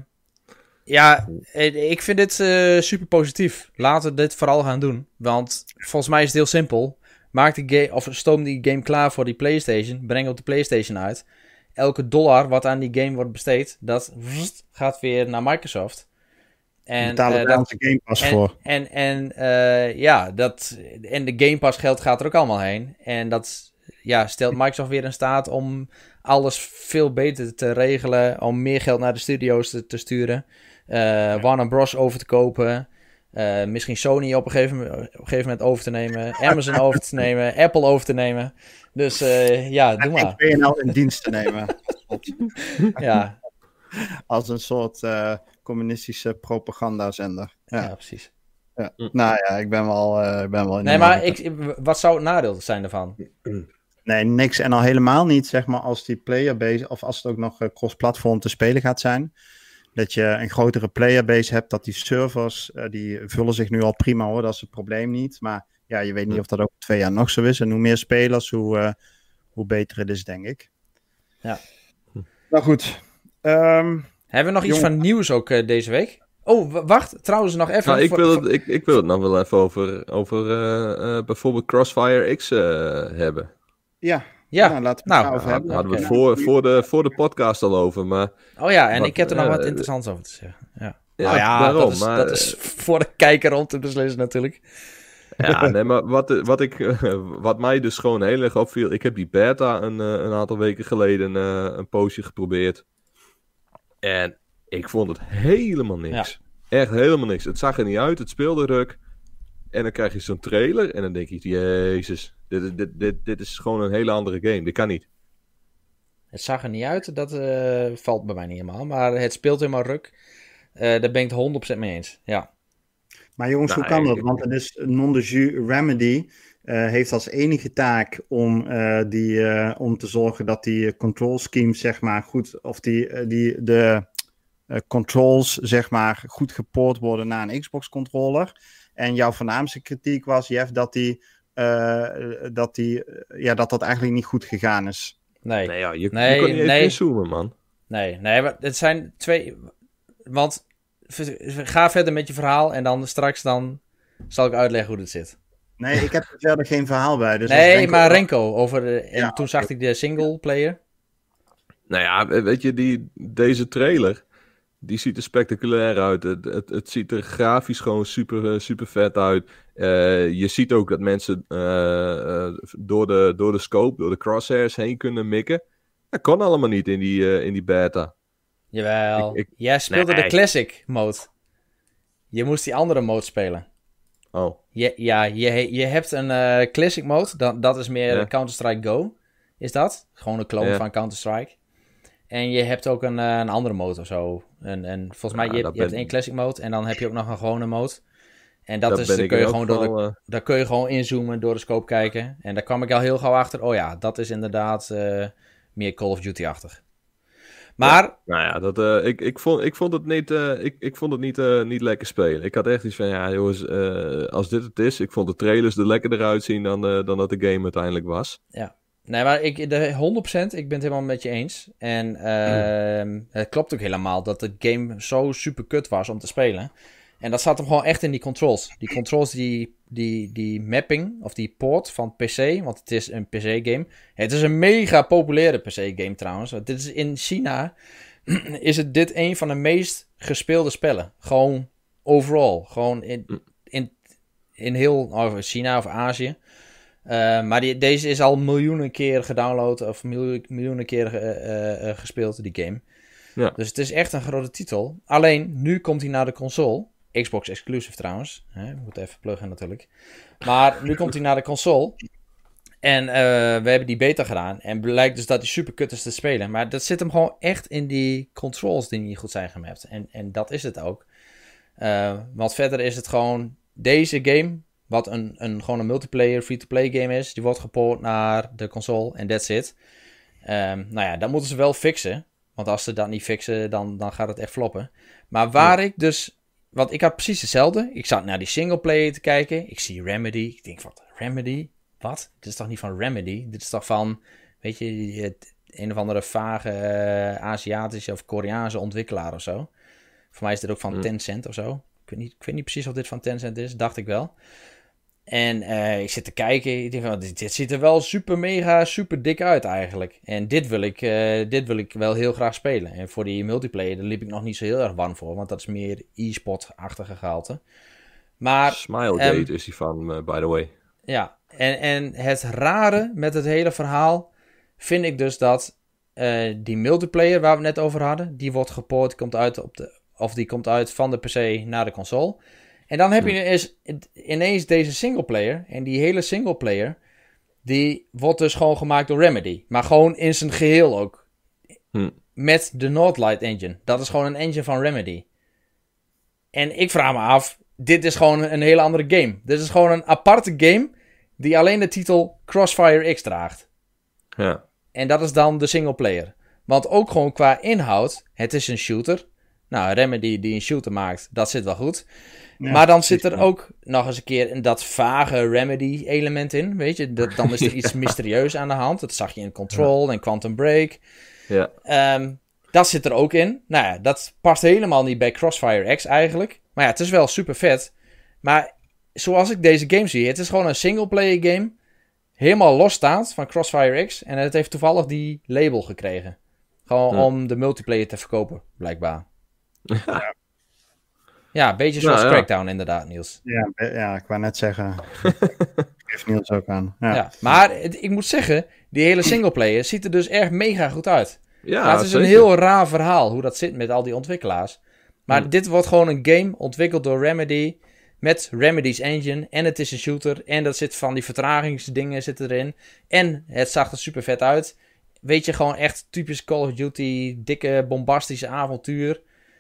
ja, ik vind dit uh, super positief. Laten we dit vooral gaan doen. Want volgens mij is het heel simpel. Maak de game, of stoom die game klaar voor die PlayStation. Breng op de PlayStation uit. Elke dollar wat aan die game wordt besteed, dat gaat weer naar Microsoft. En betalen uh, daar onze Game Pass en, voor. En, en uh, ja, dat, en de Game Pass geld gaat er ook allemaal heen. En dat ja, stelt Microsoft weer in staat om alles veel beter te regelen. Om meer geld naar de studio's te, te sturen. Uh, ja. Warner Bros. Over te kopen. Uh, misschien Sony op een, gegeven, op een gegeven moment over te nemen. Amazon over te nemen. Apple over te nemen. Dus uh, ja, doe maar. En P en L in dienst te nemen. Klopt. Ja. Als een soort uh, communistische propagandazender. Ja, ja precies. Ja. Mm. Nou ja, ik ben wel, uh, ik ben wel in Nee, maar ik, wat zou het nadeel zijn ervan? Nee, niks. En al helemaal niet, zeg maar, als die playerbase, of als het ook nog uh, cross-platform te spelen gaat zijn. Dat je een grotere playerbase hebt, dat die servers, uh, die vullen zich nu al prima hoor, dat is het probleem niet. Maar ja, je weet niet of dat ook twee jaar nog zo is. En hoe meer spelers, hoe, uh, hoe beter het is, denk ik. Ja. Nou goed. Um, Hebben we nog jongen... iets van nieuws ook uh, deze week? Oh, w- wacht. Trouwens nog even... Nou, ik, voor, wil voor... het, ik, ik wil het nog wel even over, over uh, uh, bijvoorbeeld Crossfire X uh, hebben. Ja, ja. Nou, laten we nou, het nou over had, hebben. hadden we okay. het voor, voor, de, voor de podcast al over, maar... Oh ja, en wat, ik heb er nog uh, wat interessants over te zeggen. Ja, ja, nou ja daarom, dat, is, maar, dat is voor de kijker om te beslissen natuurlijk. Ja, nee, maar wat, wat, ik, wat mij dus gewoon heel erg opviel... Ik heb die beta een, een aantal weken geleden uh, een poosje geprobeerd. En ik vond het helemaal niks. Ja. Echt helemaal niks. Het zag er niet uit, het speelde ruk. En dan krijg je zo'n trailer en dan denk je... Jezus, dit, dit, dit, dit is gewoon een hele andere game. Dit kan niet. Het zag er niet uit, dat uh, valt bij mij niet helemaal. Maar het speelt helemaal ruk. Uh, daar ben ik het honderd procent mee eens, ja. Maar jongens, nou, hoe kan dat? Want het is non de jus Remedy... Uh, heeft als enige taak om, uh, die, uh, om te zorgen dat die control schemes, zeg maar, goed... Of die, uh, die de uh, controls, zeg maar, goed gepoord worden naar een Xbox-controller. En jouw voornaamste kritiek was, Jeff, dat die, uh, dat, die, uh, ja, dat dat eigenlijk niet goed gegaan is. Nee, nee, ja, je, nee, je kan niet nee. even inzoomen, man. Nee, nee, maar het zijn twee... Want ga verder met je verhaal en dan straks dan zal ik uitleggen hoe dit zit. Nee, ik heb er verder geen verhaal bij. Dus nee, Renko... maar Renko, over de, en ja, toen zag okay. ik de single player. Nou ja, weet je, die, deze trailer, die ziet er spectaculair uit. Het, het, het ziet er grafisch gewoon super, super vet uit. Uh, je ziet ook dat mensen uh, uh, door, de, door de scope, door de crosshairs heen kunnen mikken. Dat kon allemaal niet in die, uh, in die beta. Jawel, ik, ik... jij speelde nee. de classic mode. Je moest die andere mode spelen. Oh. Je, ja, je, je hebt een uh, classic mode, dat, dat is meer ja. Counter-Strike Go, is dat? Gewoon een clone ja. van Counter-Strike. En je hebt ook een, uh, een andere mode of zo. En, en volgens mij, ja, je, je hebt één classic mode en dan heb je ook nog een gewone mode. En dat, dat is, dan kun je gewoon door de, uh... daar kun je gewoon inzoomen, door de scope kijken. En daar kwam ik al heel gauw achter, oh ja, dat is inderdaad uh, meer Call of Duty-achtig. Maar... Ja, nou ja, dat, uh, ik, ik, vond, ik vond het niet, uh, ik, ik vond het niet, uh, niet lekker spelen. Ik had echt iets van, ja jongens, uh, als dit het is... Ik vond de trailers er lekkerder uitzien dan, uh, dan dat de game uiteindelijk was. Ja, nee, maar ik, de honderd procent, ik ben het helemaal met je eens. En uh, mm. het klopt ook helemaal dat de game zo super kut was om te spelen. En dat zat hem gewoon echt in die controls. Die controls, die, die, die mapping, of die port van P C, want het is een P C-game. Het is een mega populaire P C-game trouwens. Want dit is in China is het dit een van de meest gespeelde spellen. Gewoon overall. Gewoon in, in, in heel oh, China of Azië. Uh, maar die, deze is al miljoenen keer gedownload of miljoenen, miljoenen keer uh, uh, gespeeld, die game. Ja. Dus het is echt een grote titel. Alleen, nu komt hij naar de console. Xbox exclusive trouwens. Hè, we moeten even pluggen natuurlijk. Maar nu komt hij naar de console. En uh, we hebben die beta gedaan. En blijkt dus dat hij super kut is te spelen. Maar dat zit hem gewoon echt in die controls die niet goed zijn gemapt. En, en dat is het ook. Uh, want verder is het gewoon deze game... Wat een, een, gewoon een multiplayer free-to-play game is. Die wordt gepoord naar de console. En that's it. Um, nou ja, dat moeten ze wel fixen. Want als ze dat niet fixen, dan, dan gaat het echt floppen. Maar waar ja. ik dus... Want ik had precies hetzelfde. Ik zat naar die singleplayer te kijken. Ik zie Remedy. Ik denk, wat? Remedy? Wat? Dit is toch niet van Remedy? Dit is toch van... Weet je, het, een of andere vage uh, Aziatische of Koreaanse ontwikkelaar of zo. Voor mij is dit ook van mm. Tencent of zo. Ik weet, niet, ik weet niet precies of dit van Tencent is. Dacht ik wel. En uh, ik zit te kijken. Ik denk van, dit, dit ziet er wel super mega, super dik uit eigenlijk. En dit wil, ik, uh, dit wil ik wel heel graag spelen. En voor die multiplayer, daar liep ik nog niet zo heel erg warm voor. Want dat is meer e-sport-achtige gehalte. Maar... Smilegate um, is die van, uh, by the way. Ja, en, en het rare met het hele verhaal... vind ik dus dat uh, die multiplayer waar we het net over hadden... die wordt gepoord, komt uit op de, of die komt uit van de P C naar de console... En dan heb je ineens, ineens deze singleplayer. En die hele singleplayer... die wordt dus gewoon gemaakt door Remedy. Maar gewoon in zijn geheel ook. Hm. met de Northlight engine. Dat is gewoon een engine van Remedy. En ik vraag me af, dit is gewoon een hele andere game. Dit is gewoon een aparte game die alleen de titel Crossfire X draagt. Ja. En dat is dan de singleplayer. Want ook gewoon qua inhoud, het is een shooter. Nou, Remedy die een shooter maakt, dat zit wel goed. Ja, maar dan zit er ook nog eens een keer dat vage Remedy-element in, weet je. Dat, dan is er iets mysterieus aan de hand. Dat zag je in Control ja. en Quantum Break. Ja. Um, dat zit er ook in. Nou ja, dat past helemaal niet bij Crossfire X eigenlijk. Maar ja, het is wel super vet. Maar zoals ik deze game zie, het is gewoon een singleplayer game. Helemaal losstaand van Crossfire X. En het heeft toevallig die label gekregen. Gewoon ja. om de multiplayer te verkopen, blijkbaar. Ja. Ja, een beetje zoals ja, ja. Crackdown inderdaad, Niels. Ja, ja, ik wou net zeggen. Geef Niels ook aan. Ja. Ja, maar het, ik moet zeggen, die hele singleplayer ziet er dus echt mega goed uit. Ja, maar het is zeker. een heel raar verhaal hoe dat zit met al die ontwikkelaars. Maar hmm. dit wordt gewoon een game ontwikkeld door Remedy. Met Remedy's engine. En het is een shooter. En dat zit van die vertragingsdingen zitten erin. En het zag er super vet uit. Weet je, gewoon echt typisch Call of Duty. Dikke, bombastische avontuur.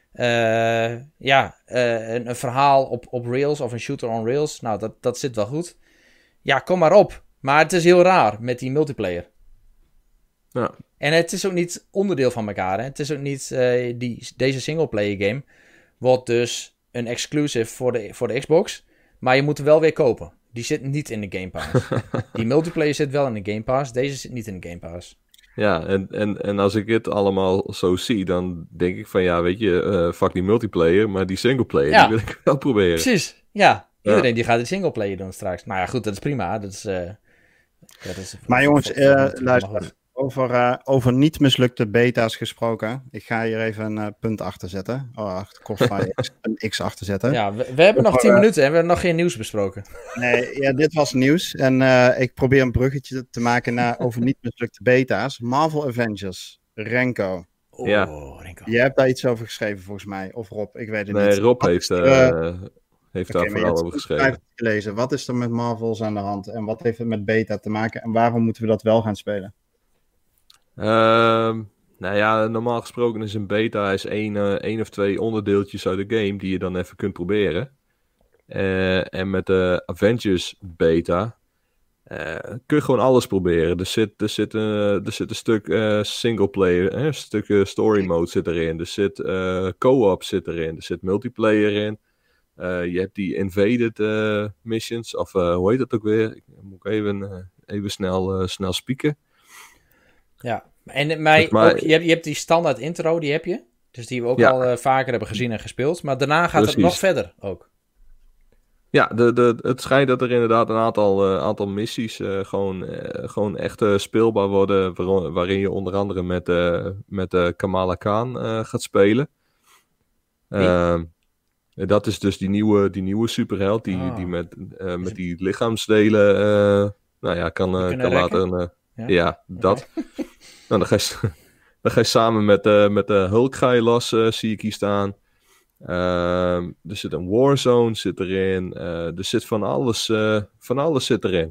Uh, ja, uh, een, een verhaal op, op rails. Of een shooter on rails. Nou, dat, dat zit wel goed. Ja, kom maar op. Maar het is heel raar met die multiplayer. Ja. En het is ook niet onderdeel van elkaar. Hè? Het is ook niet... Uh, die, deze singleplayer game wordt dus een exclusive voor de, voor de Xbox. Maar je moet hem wel weer kopen. Die zit niet in de Game Pass. Die multiplayer zit wel in de Game Pass. Deze zit niet in de Game Pass. Ja, en, en, en als ik het allemaal zo zie, dan denk ik van ja, weet je, uh, fuck die multiplayer, maar die singleplayer, ja. die wil ik wel proberen. Precies, ja. Iedereen ja. die gaat de singleplayer doen straks. Nou ja, goed, dat is prima. Dat is, uh, dat is, maar jongens, uh, luister, over, uh, over niet mislukte beta's gesproken. Ik ga hier even een uh, punt achter zetten. Oh, achter Crossfire X, een X achter zetten. Ja, we, we hebben over, nog tien uh, minuten en we hebben nog geen nieuws besproken. Nee, ja, dit was nieuws. En uh, ik probeer een bruggetje te maken naar over niet mislukte beta's. Marvel Avengers, Renko. Oh, ja. Renko. Je hebt daar iets over geschreven volgens mij. Of Rob, ik weet het nee, niet. Nee, Rob wat heeft, uh, uh, heeft okay, daar vooral over geschreven. Gelezen. Wat is er met Marvels aan de hand? En wat heeft het met beta te maken? En waarom moeten we dat wel gaan spelen? Uh, nou ja, normaal gesproken is een beta is één, uh, één of twee onderdeeltjes uit de game die je dan even kunt proberen. Uh, en met de Avengers beta uh, kun je gewoon alles proberen. Er zit, er zit, uh, er zit een stuk uh, singleplayer, uh, een stuk uh, story mode zit erin. Er zit uh, co-op zit erin. Er zit multiplayer in. Uh, je hebt die invaded uh, missions, of uh, hoe heet dat ook weer? Ik moet even, uh, even snel, uh, snel spieken. Ja, en mij maar, ook, je, hebt, je hebt die standaard intro, die heb je. Dus die we ook ja. al uh, vaker hebben gezien en gespeeld. Maar daarna gaat Precies. het nog verder ook. Ja, de, de, het schijnt dat er inderdaad een aantal, uh, aantal missies uh, gewoon, uh, gewoon echt uh, speelbaar worden. Waar, waarin je onder andere met, uh, met uh, Kamala Khan uh, gaat spelen. Uh, dat is dus die nieuwe, die nieuwe superheld die, oh. die met, uh, met die lichaamsdelen uh, nou ja, kan, uh, kan laten... Uh, Ja, ja dat. Okay. Nou, dan ga je, dan ga je samen met, uh, met de Hulk ga je los, uh, zie ik hier staan. Uh, er zit een Warzone zit erin. Uh, er zit van alles, uh, van alles zit erin.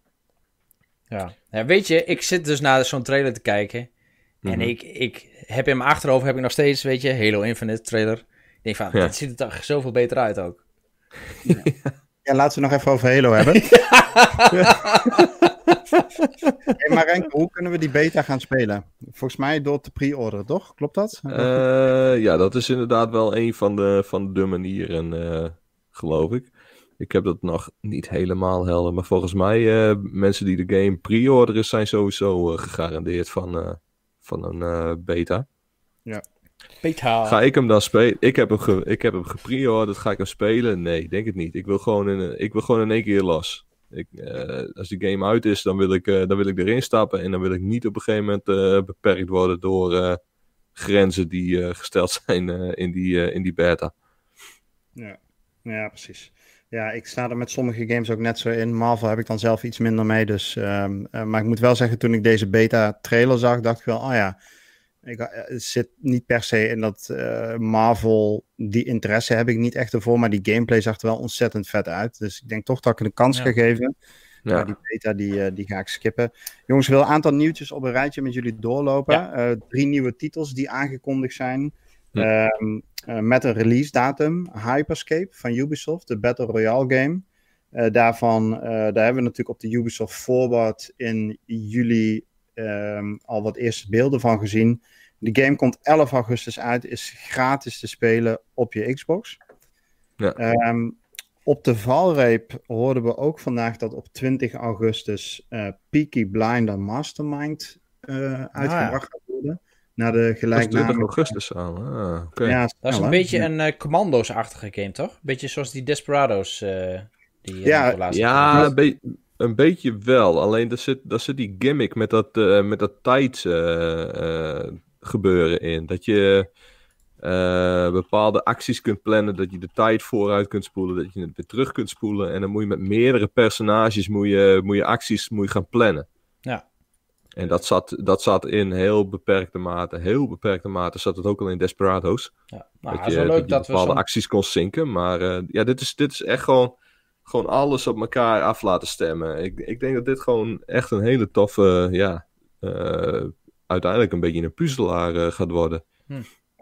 Ja. Ja, weet je, ik zit dus naar zo'n trailer te kijken. Mm-hmm. En ik, ik heb in mijn achterhoofd heb ik nog steeds, weet je, Halo Infinite trailer. Ik denk van, ja. dat ziet er toch zoveel beter uit ook. Ja, ja laten we nog even over Halo hebben. Hey, maar Renko, hoe kunnen we die beta gaan spelen? Volgens mij door te pre-orderen, toch? Klopt dat? Uh, ja, dat is inderdaad wel een van de, van de manieren, uh, geloof ik. Ik heb dat nog niet helemaal helder. Maar volgens mij, uh, mensen die de game pre-orderen, zijn sowieso uh, gegarandeerd van, uh, van een uh, beta. Ja. Beta. Ga ik hem dan spelen? Ik heb hem, ge- ik heb hem gepre-orderd. Ga ik hem spelen? Nee, denk het niet. Ik wil gewoon in, ik wil gewoon in één keer los. Ik, uh, als die game uit is, dan wil, ik, uh, dan wil ik erin stappen. En dan wil ik niet op een gegeven moment uh, beperkt worden door uh, grenzen die uh, gesteld zijn uh, in, die, uh, in die beta. Ja. ja, precies. Ja, ik sta er met sommige games ook net zo in. Marvel heb ik dan zelf iets minder mee. Dus, um, uh, maar ik moet wel zeggen, toen ik deze beta trailer zag, dacht ik wel, oh ja, ik, uh, het zit niet per se in dat uh, Marvel, die interesse heb ik niet echt ervoor, maar die gameplay zag er wel ontzettend vet uit. Dus ik denk toch dat ik het een kans ja. ga geven. Ja. Maar die beta die, uh, die ga ik skippen. Jongens, ik wil een aantal nieuwtjes op een rijtje met jullie doorlopen. Ja. Uh, drie nieuwe titels die aangekondigd zijn. Hm. Uh, uh, met een release datum. Hyperscape van Ubisoft, de Battle Royale game. Uh, daarvan, uh, daar hebben we natuurlijk op de Ubisoft Forward in juli um, al wat eerste beelden van gezien. De game komt elf augustus uit, is gratis te spelen op je Xbox. Ja. Um, op de valreep hoorden we ook vandaag dat op twintig augustus uh, Peaky Blinder Mastermind uh, uitgebracht gaat ah, ja. worden. Naar de gelijknamige... twintig augustus al. Ah, okay. Ja, dat is een beetje een uh, Commando's-achtige game, toch? Een beetje zoals die Desperados. Uh, die, ja, uh, ja een, be- een beetje wel. Alleen daar zit, daar zit die gimmick met dat, uh, met dat tijd uh, uh, gebeuren in. Dat je uh, bepaalde acties kunt plannen. Dat je de tijd vooruit kunt spoelen. Dat je het weer terug kunt spoelen. En dan moet je met meerdere personages moet je, moet je acties moet je gaan plannen. Ja. En dat zat, dat zat in heel beperkte mate. Heel beperkte mate zat het ook al in Desperados. Ja, nou, dat je, je, leuk dat je dat bepaalde we zo... acties kon zinken. Maar uh, ja, dit is, dit is echt gewoon, gewoon alles op elkaar af laten stemmen. Ik, ik denk dat dit gewoon echt een hele toffe, ja, uh, uiteindelijk een beetje een puzzelaar uh, gaat worden. Hm.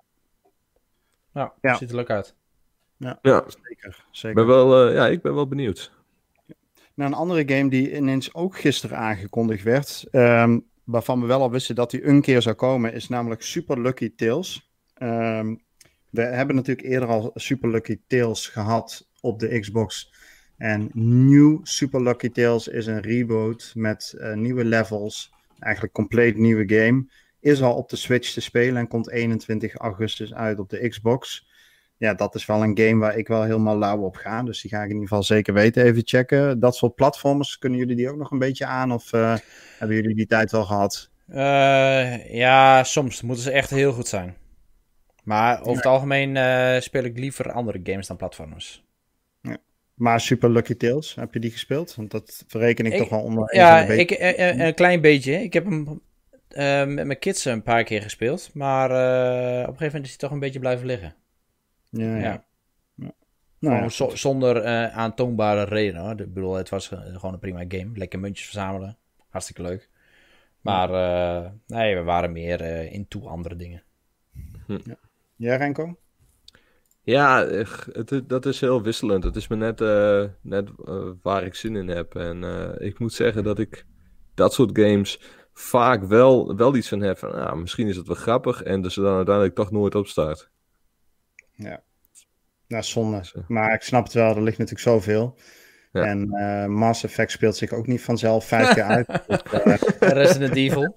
Nou, ja. Ziet er leuk uit. Ja, ja. zeker. zeker. Ben wel, uh, ja, ik ben wel benieuwd. Nou, een andere game die ineens ook gisteren aangekondigd werd, um, waarvan we wel al wisten dat die een keer zou komen, is namelijk Super Lucky Tales. Um, we hebben natuurlijk eerder al Super Lucky Tales gehad op de Xbox. En New Super Lucky Tales is een reboot met uh, nieuwe levels. Eigenlijk compleet nieuwe game. Is al op de Switch te spelen en komt eenentwintig augustus uit op de Xbox. Ja, dat is wel een game waar ik wel helemaal lauw op ga. Dus die ga ik in ieder geval zeker weten. Even checken. Dat soort platformers, kunnen jullie die ook nog een beetje aan? Of uh, hebben jullie die tijd wel gehad? Uh, ja, soms moeten ze echt heel goed zijn. Maar over nee. het algemeen uh, speel ik liever andere games dan platformers. Ja. Maar Super Lucky Tales, heb je die gespeeld? Want dat verreken ik, ik toch wel onder. Ja, ik, een, een klein beetje. Ik heb hem uh, met mijn kids een paar keer gespeeld. Maar uh, op een gegeven moment is hij toch een beetje blijven liggen. Ja, ja. ja. ja. Nou, ja. Z- zonder uh, aantoonbare reden. Hoor. Ik bedoel, het was uh, gewoon een prima game. Lekker muntjes verzamelen. Hartstikke leuk. Maar uh, nee, we waren meer uh, into andere dingen. Hm. Ja, ja Renko? Ja, het, dat is heel wisselend. Het is me net, uh, net uh, waar ik zin in heb. En uh, ik moet zeggen dat ik dat soort games vaak wel, wel iets van heb. Van, nou, misschien is het wel grappig. En dat ze dan uiteindelijk toch nooit opstart. Ja, nou, zonde. Maar ik snap het wel, er ligt natuurlijk zoveel. Ja. En uh, Mass Effect speelt zich ook niet vanzelf vijf keer uit. Dus, uh, Resident Evil.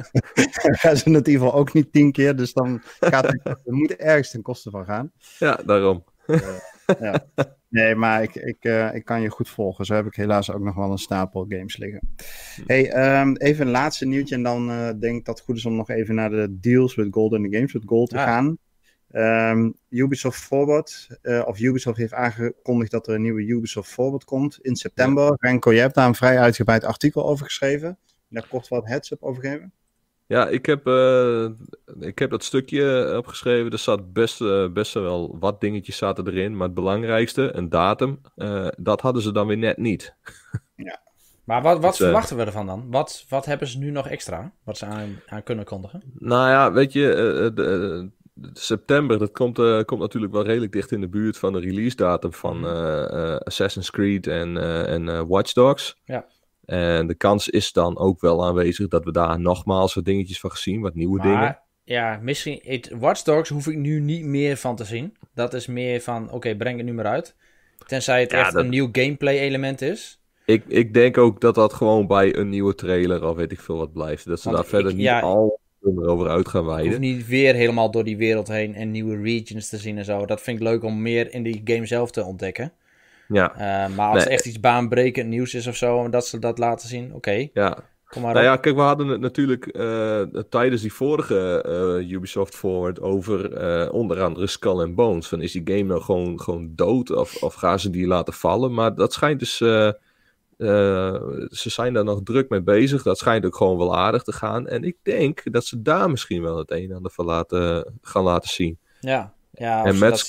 Resident Evil ook niet tien keer, dus dan gaat het, er moet ergens ten koste van gaan. Ja, daarom. Uh, ja. Nee, maar ik, ik, uh, ik kan je goed volgen. Zo heb ik helaas ook nog wel een stapel games liggen. Hey, um, even een laatste nieuwtje en dan uh, denk ik dat het goed is om nog even naar de deals with gold en de games with gold te ja. gaan. Um, Ubisoft Forward, uh, of Ubisoft heeft aangekondigd dat er een nieuwe Ubisoft Forward komt in september. Ja. Renko, je hebt daar een vrij uitgebreid artikel over geschreven. Daar kort wat heads-up over geven. Ja, ik heb, uh, ik heb dat stukje opgeschreven. Er zat best, uh, best wel wat dingetjes zaten erin. Maar het belangrijkste, een datum, uh, dat hadden ze dan weer net niet. Ja. Maar wat, wat dus, verwachten uh, we ervan dan? Wat, wat hebben ze nu nog extra? Wat ze aan, aan kunnen kondigen? Nou ja, weet je... Uh, de, uh, September, dat komt, uh, komt natuurlijk wel redelijk dicht in de buurt van de release datum van uh, uh, Assassin's Creed en, uh, en uh, Watch Dogs. Ja. En de kans is dan ook wel aanwezig dat we daar nogmaals wat dingetjes van gezien, wat nieuwe maar, dingen. Ja, misschien, het, Watch Dogs hoef ik nu niet meer van te zien. Dat is meer van, oké, okay, breng het nu maar uit. Tenzij het ja, echt dat... een nieuw gameplay element is. Ik, ik denk ook dat dat gewoon bij een nieuwe trailer of weet ik veel wat blijft. Dat ze Want daar ik, verder niet ja, al... erover uit gaan wijden. Ik hoef niet weer helemaal door die wereld heen en nieuwe regions te zien en zo. Dat vind ik leuk om meer in die game zelf te ontdekken. Ja. Uh, maar als nee. er echt iets baanbrekend nieuws is of zo, en dat ze dat laten zien, oké. Okay. Ja. Kom maar nou op. ja, kijk, we hadden het natuurlijk uh, tijdens die vorige uh, Ubisoft Forward over uh, onder andere Skull and Bones. Van is die game nou gewoon, gewoon dood of, of gaan ze die laten vallen? Maar dat schijnt dus... Uh, Uh, ze zijn daar nog druk mee bezig. Dat schijnt ook gewoon wel aardig te gaan. En ik denk dat ze daar misschien wel het een en ander van laten, gaan laten zien. Ja, ja en met, dat...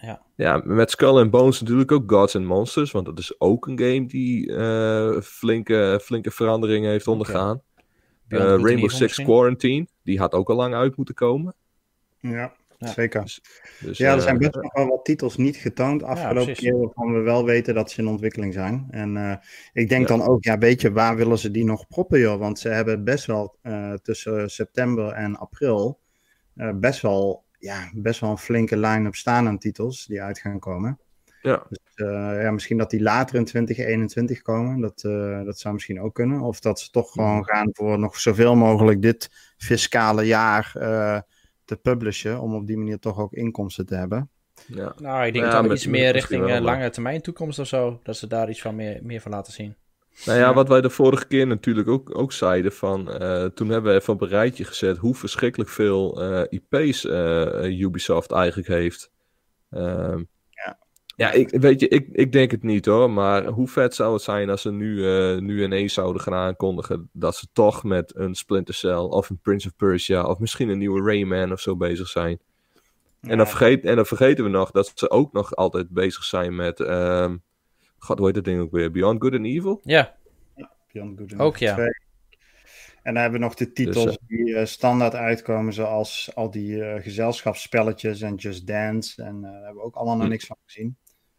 Ja. Ja, met Skull and Bones natuurlijk ook Gods and Monsters. Want dat is ook een game die uh, flinke, flinke veranderingen heeft ondergaan. Okay. Uh, Rainbow Six misschien? Quarantine, die had ook al lang uit moeten komen. Ja, ja. zeker. Dus, dus, ja, er uh, zijn best nog wel wat titels niet getoond afgelopen ja, keer, waarvan we wel weten dat ze in ontwikkeling zijn. En uh, ik denk ja. dan ook, ja weet je, waar willen ze die nog proppen joh? Want ze hebben best wel uh, tussen september en april uh, best wel... Ja, best wel een flinke line-up staan aan titels die uit gaan komen. Ja. Dus uh, ja, misschien dat die later in twintig eenentwintig komen. Dat, uh, dat zou misschien ook kunnen. Of dat ze toch gewoon mm. gaan voor nog zoveel mogelijk dit fiscale jaar uh, te publishen. Om op die manier toch ook inkomsten te hebben. Ja. Nou, ik denk ja, dat met, iets met, meer richting uh, lange termijn toekomst of zo. Dat ze daar iets van meer, meer van laten zien. Nou ja, wat wij de vorige keer natuurlijk ook, ook zeiden van... Uh, toen hebben we even op een rijtje gezet hoe verschrikkelijk veel uh, I P's uh, Ubisoft eigenlijk heeft. Uh, ja, ja ik, weet je, ik, ik denk het niet hoor. Maar hoe vet zou het zijn als ze nu, uh, nu ineens zouden gaan aankondigen... dat ze toch met een Splinter Cell of een Prince of Persia... of misschien een nieuwe Rayman of zo bezig zijn. Ja. En, dan vergeet, en dan vergeten we nog dat ze ook nog altijd bezig zijn met... Uh, God, hoe heet dat ding ook weer? Beyond Good and Evil? Ja. ja Beyond Good and ook, Evil ja. twee. En dan hebben we nog de titels dus, uh, die uh, standaard uitkomen, zoals al die uh, gezelschapsspelletjes en Just Dance. En uh, daar hebben we ook allemaal nog niks van gezien.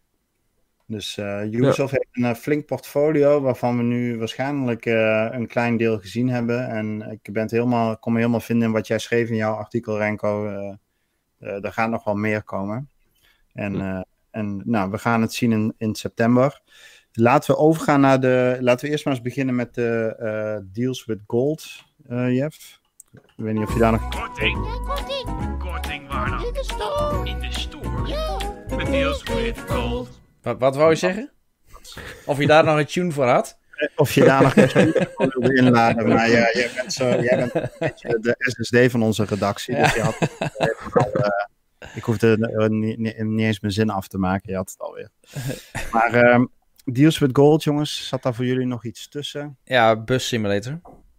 Dus uh, Ubisoft ja. heeft een uh, flink portfolio, waarvan we nu waarschijnlijk uh, een klein deel gezien hebben. En ik ben het helemaal, kon me helemaal vinden in wat jij schreef in jouw artikel, Renko. Uh, uh, er gaat nog wel meer komen. En... Uh, En nou, we gaan het zien in, in september. Laten we overgaan naar de... Laten we eerst maar eens beginnen met de uh, deals with gold, uh, Jeff. Ik weet niet of je daar nog... Korting. Ja, korting. Korting waar dan? In de store. In de store? Ja. Met deals with gold. Wat, wat wou je zeggen? Of je daar nog een tune voor had? Of je daar nog een tune voor wilde inladen. Maar ja, jij bent, zo, jij bent een beetje de S S D van onze redactie. Ja. Dus je had het al... Uh, Ik hoefde uh, niet, niet, niet eens mijn zin af te maken. Je had het alweer. Maar um, deals with gold, jongens. Zat daar voor jullie nog iets tussen? Ja, Bus Simulator.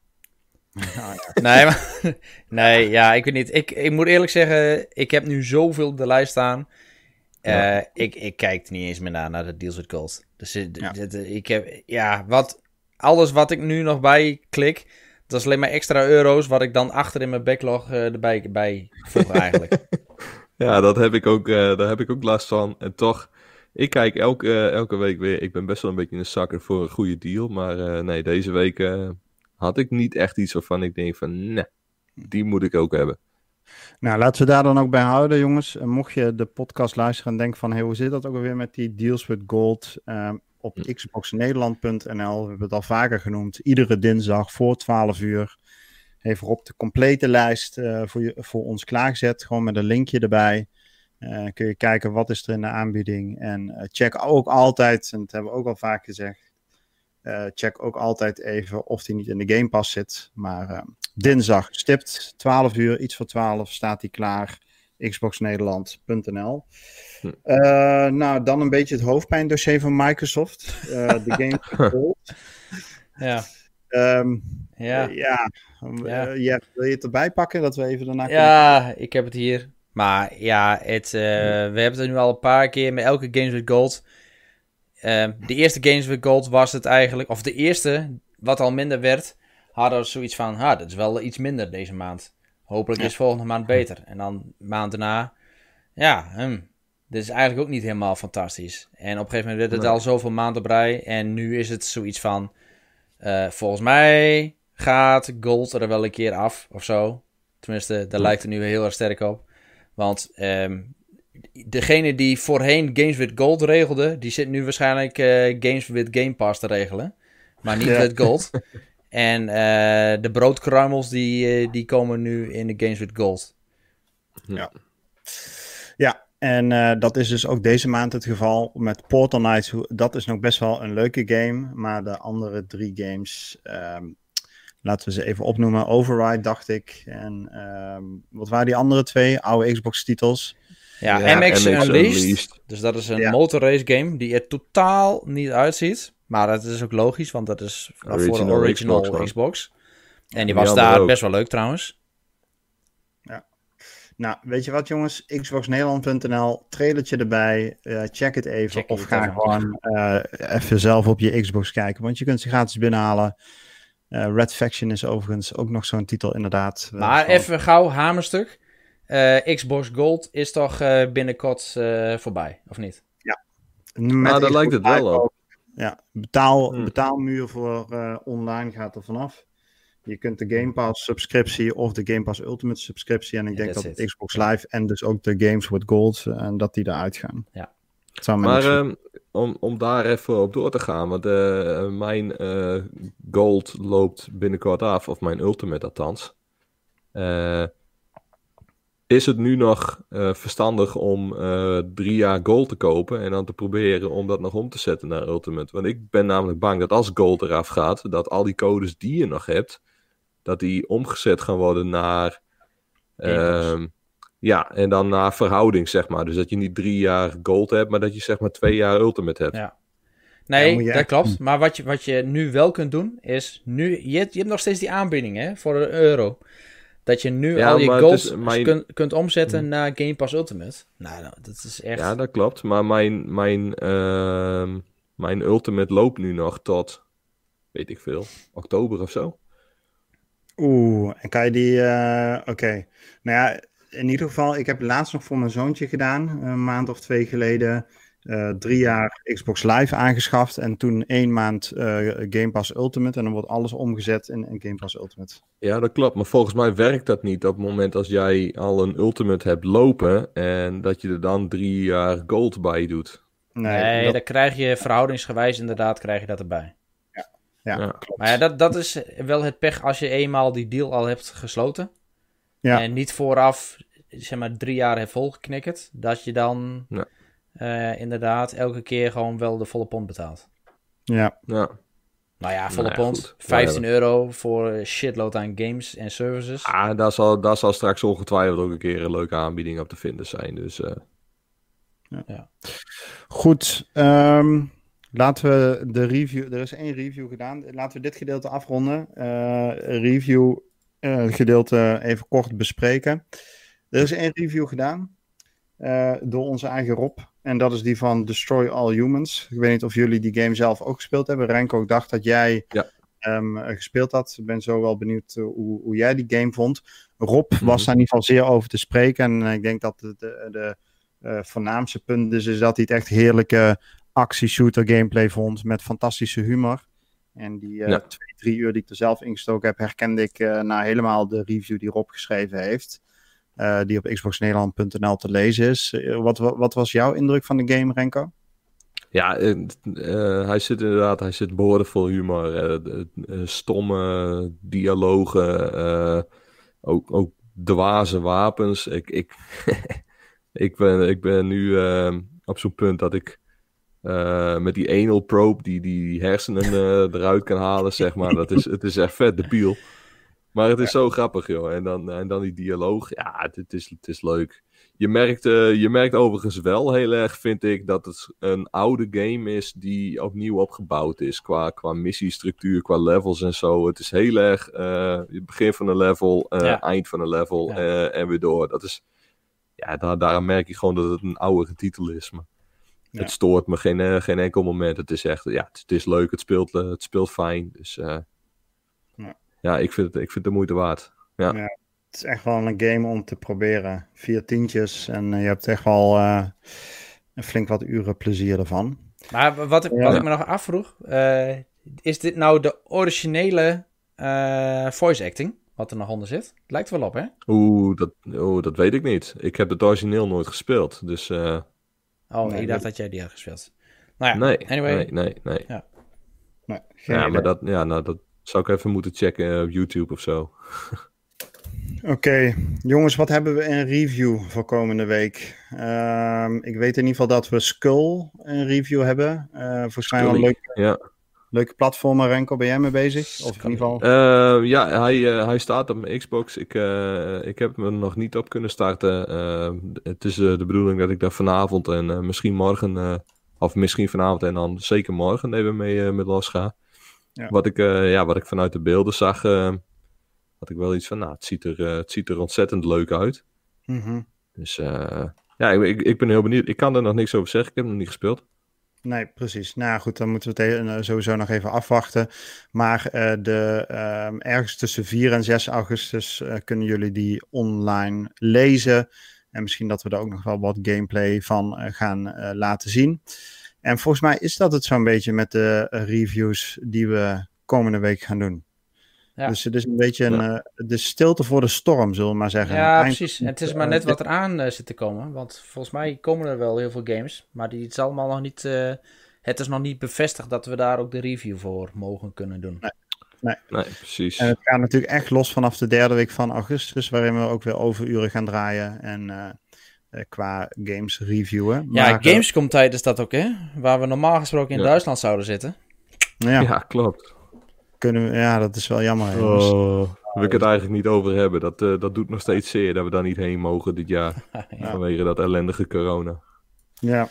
Nou, ja. Nee, maar, nee, ja, ik weet niet. Ik, ik moet eerlijk zeggen, ik heb nu zoveel op de lijst staan. Uh, ja. ik, ik kijk er niet eens meer naar, naar de deals with gold. Dus uh, ja. d- d- ik heb, ja, wat, alles wat ik nu nog bij klik, dat is alleen maar extra euro's, wat ik dan achter in mijn backlog uh, erbij bij voeg eigenlijk. Ja, dat heb ik ook, uh, daar heb ik ook last van. En toch, ik kijk elke, uh, elke week weer. Ik ben best wel een beetje een zakker voor een goede deal. Maar uh, nee, deze week uh, had ik niet echt iets waarvan ik denk van... Nee, die moet ik ook hebben. Nou, laten we daar dan ook bij houden, jongens. Mocht je de podcast luisteren en denken van... Hey, hoe zit dat ook alweer met die deals with gold? Uh, op hm. xbox nederland punt n l, we hebben het al vaker genoemd. Iedere dinsdag voor twaalf uur... heeft Rob de complete lijst uh, voor, je, voor ons klaargezet. Gewoon met een linkje erbij. Uh, kun je kijken wat is er in de aanbieding. En uh, check ook altijd, en dat hebben we ook al vaak gezegd. Uh, check ook altijd even of die niet in de Game Pass zit. Maar uh, dinsdag stipt, twaalf uur, iets voor twaalf, staat die klaar. xbox nederland punt n l. Hm. Uh, nou, dan een beetje het hoofdpijndossier van Microsoft. Uh, de Game Pass. Ja. Um, ja. Uh, ja. Ja. Uh, ja, wil je het erbij pakken, dat we even daarna Ja, kunnen... ik heb het hier. Maar ja, het, uh, we hebben het nu al een paar keer met elke Games with Gold. Uh, de eerste Games with Gold was het eigenlijk, of de eerste, wat al minder werd, hadden we zoiets van, ha, dat is wel iets minder deze maand. Hopelijk ja. is volgende maand beter. En dan maand daarna, ja, hmm, dit is eigenlijk ook niet helemaal fantastisch. En op een gegeven moment werd het nee. al zoveel maanden op rij. En nu is het zoiets van, uh, volgens mij... gaat Gold er wel een keer af, of zo. Tenminste, daar lijkt het nu heel erg sterk op. Want um, degene die voorheen Games with Gold regelde, die zit nu waarschijnlijk uh, Games with Game Pass te regelen. Maar niet ja. with Gold. En uh, de broodkruimels, die, uh, die komen nu in de Games with Gold. Ja. Ja. En uh, dat is dus ook deze maand het geval met Portal Knights. Dat is nog best wel een leuke game. Maar de andere drie games... Um, laten we ze even opnoemen. Override, dacht ik. En um, wat waren die andere twee? Oude Xbox-titels. Ja, ja M X, M X Unleashed. Unleashed. Dus dat is een ja. motorrace game die er totaal niet uitziet. Maar dat is ook logisch, want dat is original voor de original Xbox. Xbox. En die was daar ook best wel leuk trouwens. Ja. Nou, weet je wat jongens? Xbox Nederland punt n l, trailertje erbij, uh, check het even. Check of het ga even. gewoon uh, even zelf op je Xbox kijken, want je kunt ze gratis binnenhalen. Uh, Red Faction is overigens ook nog zo'n titel inderdaad. Maar uh, even gauw, hamerstuk. Uh, Xbox Gold is toch uh, binnenkort uh, voorbij, of niet? Ja. Nou, daar lijkt het wel op. Ja, betaal, hmm. betaalmuur voor uh, online gaat er vanaf. Je kunt de Game Pass subscriptie of de Game Pass Ultimate subscriptie. En ik ja, denk dat it. Xbox Live en dus ook de Games with Gold en uh, dat die eruit gaan. Ja. Maar um, om, om daar even op door te gaan, want uh, mijn uh, Gold loopt binnenkort af, of mijn Ultimate althans. Uh, is het nu nog uh, verstandig om uh, drie jaar Gold te kopen en dan te proberen om dat nog om te zetten naar Ultimate? Want ik ben namelijk bang dat als Gold eraf gaat, dat al die codes die je nog hebt, dat die omgezet gaan worden naar... Uh, ja, en dan naar verhouding, zeg maar. Dus dat je niet drie jaar Gold hebt, maar dat je zeg maar twee jaar Ultimate hebt. Ja. Nee, ja, dat echt... klopt. Maar wat je, wat je nu wel kunt doen, is nu... Je hebt, je hebt nog steeds die aanbieding, hè, voor een euro. Dat je nu ja, al je Gold mijn... kunt, kunt omzetten hmm. naar Game Pass Ultimate. Nou, nou, dat is echt... Ja, dat klopt. Maar mijn, mijn, uh, mijn Ultimate loopt nu nog tot, weet ik veel, oktober of zo. Oeh, en kan je die... Uh, Oké. Okay. Nou ja... In ieder geval, ik heb laatst nog voor mijn zoontje gedaan, een maand of twee geleden, uh, drie jaar Xbox Live aangeschaft en toen één maand uh, Game Pass Ultimate en dan wordt alles omgezet in, in Game Pass Ultimate. Ja, dat klopt, maar volgens mij werkt dat niet op het moment als jij al een Ultimate hebt lopen en dat je er dan drie jaar Gold bij doet. Nee, nee dat... dan krijg je verhoudingsgewijs inderdaad, krijg je dat erbij. Ja, ja, ja. klopt. Maar ja, dat, dat is wel het pech als je eenmaal die deal al hebt gesloten. Ja. En niet vooraf, zeg maar, drie jaar heeft volgeknikkerd. Dat je dan ja. uh, inderdaad elke keer gewoon wel de volle pond betaalt. Ja. ja. Nou ja, volle nou ja, pond. goed. vijftien ja, euro voor een shitload aan games en services. Ah, daar zal, daar zal straks ongetwijfeld ook een keer een leuke aanbieding op te vinden zijn. Dus, uh... ja. Ja. Goed. Um, laten we de review... Er is één review gedaan. Laten we dit gedeelte afronden. Uh, review... Uh, gedeelte even kort bespreken. Er is één review gedaan uh, door onze eigen Rob. En dat is die van Destroy All Humans. Ik weet niet of jullie die game zelf ook gespeeld hebben. Renko, ik dacht dat jij ja. um, gespeeld had. Ik ben zo wel benieuwd uh, hoe, hoe jij die game vond. Rob mm-hmm. was daar in ieder geval zeer over te spreken. En uh, ik denk dat de, de, de uh, voornaamste punt is, is dat hij het echt heerlijke actie-shooter gameplay vond. Met fantastische humor. En die uh, ja. twee, drie uur die ik er zelf ingestoken heb, herkende ik uh, nou helemaal de review die Rob geschreven heeft. Uh, die op xbox nederland punt n l te lezen is. Uh, wat, wat, wat was jouw indruk van de game, Renko? Ja, uh, uh, hij zit inderdaad, hij zit boordevol humor. Uh, uh, uh, stomme dialogen. Uh, ook, ook dwaze wapens. Ik, ik, ik, ben, ik ben nu uh, op zo'n punt dat ik Uh, met die anal probe die die hersenen uh, eruit kan halen, zeg maar. Dat is, het is echt vet debiel. Maar het is ja. zo grappig, joh. En dan, en dan die dialoog. Ja, het, het, is, het is leuk. Je merkt, uh, je merkt overigens wel heel erg, vind ik, dat het een oude game is die opnieuw opgebouwd is. Qua, qua missiestructuur, qua levels en zo. Het is heel erg uh, het begin van een level, uh, ja. eind van een level ja. uh, en weer door. Dat is, ja, daar, daarom merk je gewoon dat het een oudere titel is, maar ja. Het stoort me geen, uh, geen enkel moment. Het is echt, ja, het, het is leuk, het speelt, uh, het speelt fijn. Dus uh, ja. ja, ik vind het, ik vind het de moeite waard. Ja. Ja, het is echt wel een game om te proberen. Vier tientjes en uh, je hebt echt wel uh, een flink wat uren plezier ervan. Maar wat ik, ja. wat ik me nog afvroeg, uh, is dit nou de originele uh, voice acting? Wat er nog onder zit? Het lijkt er wel op, hè? Oeh, dat, oeh, dat weet ik niet. Ik heb het origineel nooit gespeeld, dus... Uh... Oh, nee, ik dacht dat... dat jij die had gespeeld. Nou ja, nee, anyway. nee, nee, nee. Ja, nee ja maar dat, ja, nou, dat zou ik even moeten checken op YouTube of zo. Oké, okay. Jongens, wat hebben we in review voor komende week? Um, ik weet in ieder geval dat we Skull een review hebben. Uh, volgens mij wel een leuke, ja. leuke platformer. Renko, ben jij mee bezig? Of in ieder geval... Uh, ja, hij, uh, hij staat op mijn Xbox. Ik, uh, ik heb hem er nog niet op kunnen starten. Uh, het is uh, de bedoeling dat ik daar vanavond en uh, misschien morgen, uh, of misschien vanavond en dan zeker morgen even mee uh, met los ga. Ja. Wat, ik, uh, ja, wat ik vanuit de beelden zag, uh, had ik wel iets van, nou, het ziet er, uh, het ziet er ontzettend leuk uit. Mm-hmm. Dus uh, ja, ik, ik ben heel benieuwd. Ik kan er nog niks over zeggen. Ik heb hem nog niet gespeeld. Nee, precies. Nou goed, dan moeten we het even, sowieso nog even afwachten. Maar uh, de, uh, ergens tussen vier en zes augustus uh, kunnen jullie die online lezen. En misschien dat we er ook nog wel wat gameplay van uh, gaan uh, laten zien. En volgens mij is dat het zo'n beetje met de uh, reviews die we komende week gaan doen. Ja. Dus het is een beetje een, ja. uh, de stilte voor de storm, zullen we maar zeggen. Ja, Eind... precies. En het is maar net wat er aan uh, zit te komen. Want volgens mij komen er wel heel veel games. Maar die is allemaal nog niet... Uh, het is nog niet bevestigd dat we daar ook de review voor mogen kunnen doen. Nee. Nee. nee, precies. En het gaat natuurlijk echt los vanaf de derde week van augustus. Waarin we ook weer overuren gaan draaien. En uh, uh, qua games reviewen. Ja, maar, Gamescom tijd is dat ook, hè? Waar we normaal gesproken in ja. Duitsland zouden zitten. Ja, ja klopt. Kunnen we, ja, dat is wel jammer. Hè, oh, daar wil ik het eigenlijk niet over hebben. Dat, uh, dat doet nog steeds zeer dat we daar niet heen mogen dit jaar. ja. Vanwege dat ellendige corona. Ja.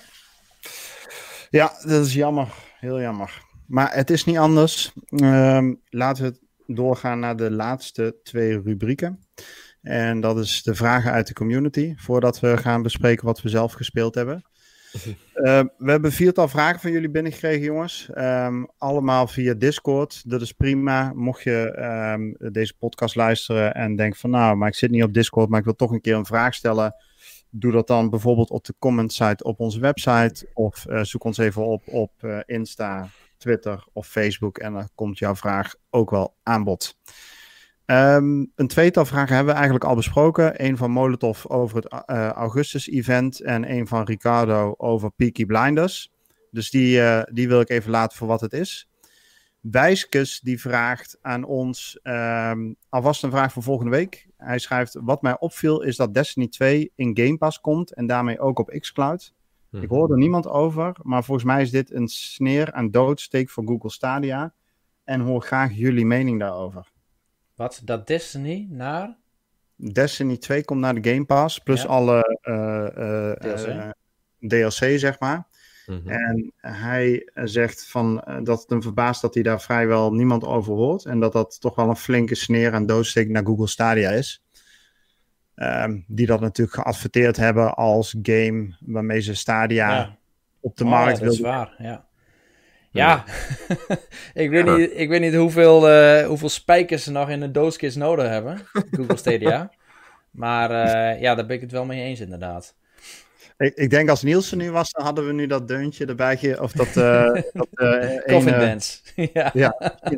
Ja, dat is jammer. Heel jammer. Maar het is niet anders. Um, laten we doorgaan naar de laatste twee rubrieken. En dat is de vragen uit de community. Voordat we gaan bespreken wat we zelf gespeeld hebben. Uh, we hebben viertal vragen van jullie binnengekregen, jongens. Um, allemaal via Discord. Dat is prima. Mocht je um, deze podcast luisteren en denken van... nou, maar ik zit niet op Discord, maar ik wil toch een keer een vraag stellen. Doe dat dan bijvoorbeeld op de comment site op onze website. Of uh, zoek ons even op op uh, Insta, Twitter of Facebook. En dan komt jouw vraag ook wel aan bod. Um, een tweetal vragen hebben we eigenlijk al besproken. Eén van Molotov over het uh, Augustus-event en één van Ricardo over Peaky Blinders. Dus die, uh, die wil ik even laten voor wat het is. Wijskes die vraagt aan ons, um, alvast een vraag voor volgende week. Hij schrijft, wat mij opviel is dat Destiny twee in Game Pass komt en daarmee ook op xCloud. Hmm. Ik hoor er niemand over, maar volgens mij is dit een sneer en doodsteek voor Google Stadia. En hoor graag jullie mening daarover. Wat? Dat Destiny naar? Destiny twee komt naar de Game Pass, plus ja. alle uh, uh, D L C. Uh, D L C, zeg maar. Mm-hmm. En hij zegt van, uh, dat het hem verbaast dat hij daar vrijwel niemand over hoort. En dat dat toch wel een flinke sneer en doodsteek naar Google Stadia is. Um, die dat natuurlijk geadverteerd hebben als game waarmee ze Stadia ja. op de oh, markt wilden. Dat is waar, ja. Ja, ik, weet niet, ik weet niet hoeveel, uh, hoeveel spijkers ze nog in de doodskist nodig hebben, Google Stadia. Maar uh, ja, daar ben ik het wel mee eens inderdaad. Ik, ik denk als Niels er nu was, dan hadden we nu dat deuntje erbij, ge- of dat... Uh, dat uh, Coffin dance. ja. ja.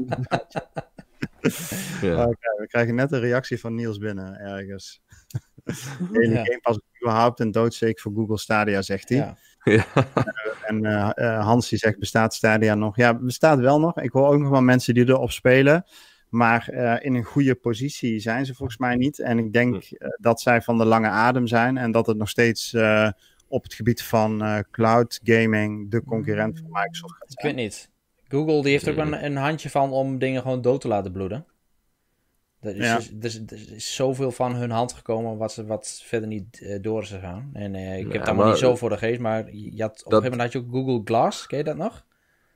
ja. Okay, we krijgen net een reactie van Niels binnen, ergens. De ene ja. game pas überhaupt een doodsteek voor Google Stadia, zegt hij. Ja. Ja. Uh, en uh, uh, Hans die zegt, bestaat Stadia nog? Ja, bestaat wel nog. Ik hoor ook nog wel mensen die erop spelen. Maar uh, in een goede positie zijn ze volgens mij niet. En ik denk uh, dat zij van de lange adem zijn. En dat het nog steeds uh, op het gebied van uh, cloud gaming de concurrent van Microsoft gaat zijn. Ik weet niet. Google die heeft ook een, een handje van om dingen gewoon dood te laten bloeden. Er is, ja. er, is, er is zoveel van hun hand gekomen wat, ze, wat verder niet uh, door is gegaan. En uh, ik heb ja, het allemaal niet zo voor de geest, maar je had, op dat... een gegeven moment had je ook Google Glass, ken je dat nog?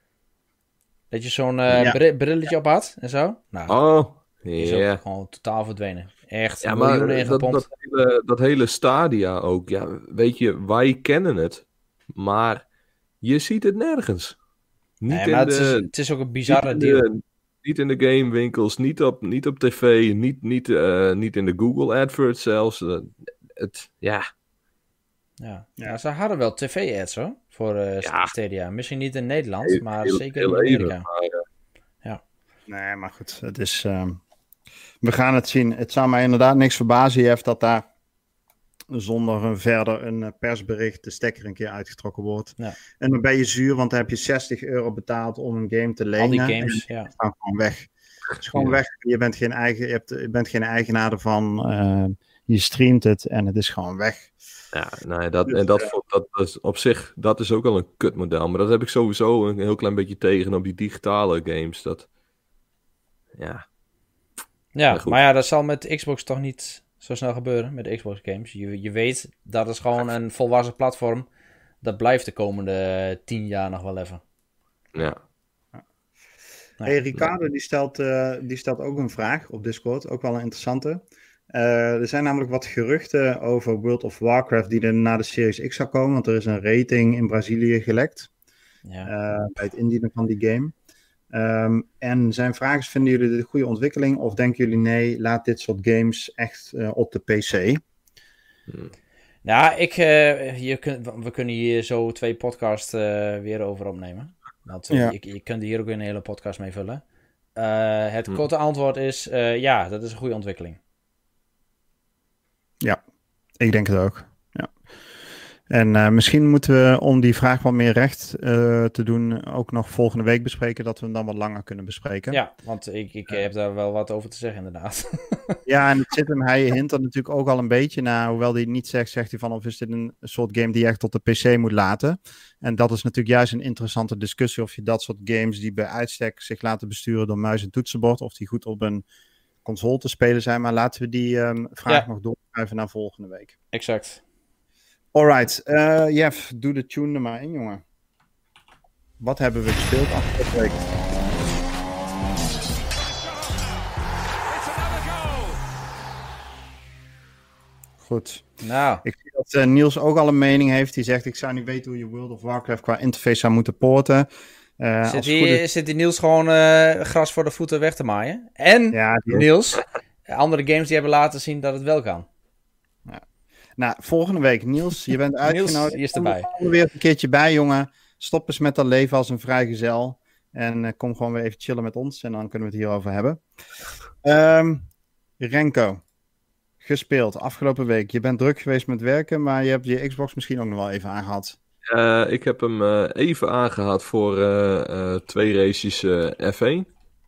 Dat je zo'n uh, ja. br- brilletje op had en zo. Nou, oh, is yeah. ook gewoon totaal verdwenen. Echt ja, miljoenen maar ingepompt. Dat, dat, hele, dat hele Stadia ook, ja, weet je, wij kennen het, maar je ziet het nergens. Niet nee, in maar de, het, is, het is ook een bizarre niet deal. De, niet in de gamewinkels, niet op, niet op tv, niet, niet, uh, niet in de Google adverts zelfs. Uh, het, ja. Ja. ja, ze hadden wel tv-ads hoor, voor uh, ja. Stadia. Misschien niet in Nederland, heel, maar heel, zeker heel in Amerika. Even, maar, uh... ja. Nee, maar goed, het is... Um... We gaan het zien. Het zou mij inderdaad niks verbazen, Jeff, dat daar zonder een verder een persbericht de stekker een keer uitgetrokken wordt. Ja. En dan ben je zuur, want dan heb je zestig euro betaald om een game te lenen. Al die games, en ja. Het gaat gewoon weg. Het is gewoon ja. weg. Je bent geen, eigen, je, hebt, je bent geen eigenaar ervan. Uh, je streamt het en het is gewoon weg. Ja, nee, dat, dus, en dat, uh, dat, dat is op zich, dat is ook al een kutmodel. Maar dat heb ik sowieso een heel klein beetje tegen op die digitale games. Dat, ja... Ja, ja maar ja, dat zal met Xbox toch niet zo snel gebeuren, met de Xbox games. Je, je weet, dat is gewoon een volwassen platform. Dat blijft de komende tien jaar nog wel even. Ja. ja. Hey, Ricardo, die stelt, uh, die stelt ook een vraag op Discord, ook wel een interessante. Uh, er zijn namelijk wat geruchten over World of Warcraft die er na de Series X zou komen. Want er is een rating in Brazilië gelekt. Ja. Uh, bij het indienen van die game. Um, en zijn vraag is, vinden jullie dit een goede ontwikkeling? Of denken jullie nee, laat dit soort games echt uh, op de P C? Hmm. Nou, ik, uh, je kun, we kunnen hier zo twee podcasts uh, weer over opnemen. Want ja. je, je kunt hier ook weer een hele podcast mee vullen. Uh, het hmm. korte antwoord is, uh, ja, dat is een goede ontwikkeling. Ja, ik denk het ook. Ja. En uh, misschien moeten we, om die vraag wat meer recht uh, te doen, ook nog volgende week bespreken, dat we hem dan wat langer kunnen bespreken. Ja, want ik, ik heb daar wel wat over te zeggen, inderdaad. Ja, en het zit hem, hij hint er natuurlijk ook al een beetje naar, hoewel hij het niet zegt, zegt hij van of is dit een soort game die je echt tot de P C moet laten. En dat is natuurlijk juist een interessante discussie of je dat soort games die bij uitstek zich laten besturen door muis en toetsenbord, of die goed op een console te spelen zijn. Maar laten we die um, vraag ja. nog doorschrijven naar volgende week. Exact. Alright, uh, Jeff, doe de tune er maar in, jongen. Wat hebben we gespeeld afgelopen week? Goed. Nou. Ik zie dat uh, Niels ook al een mening heeft. Die zegt, ik zou niet weten hoe je World of Warcraft qua interface zou moeten porten. Uh, zit, die, goede... zit die Niels gewoon uh, gras voor de voeten weg te maaien? En, ja, die Niels, andere games die hebben laten zien dat het wel kan. Ja. Nou, volgende week, Niels, je bent uitgenodigd. Niels, hier is erbij. Kom er weer een keertje bij, jongen. Stop eens met dat leven als een vrijgezel. En uh, kom gewoon weer even chillen met ons. En dan kunnen we het hierover hebben. Um, Renko, gespeeld afgelopen week. Je bent druk geweest met werken, maar je hebt je Xbox misschien ook nog wel even aangehad. Uh, ik heb hem uh, even aangehad voor uh, uh, twee races uh, F één.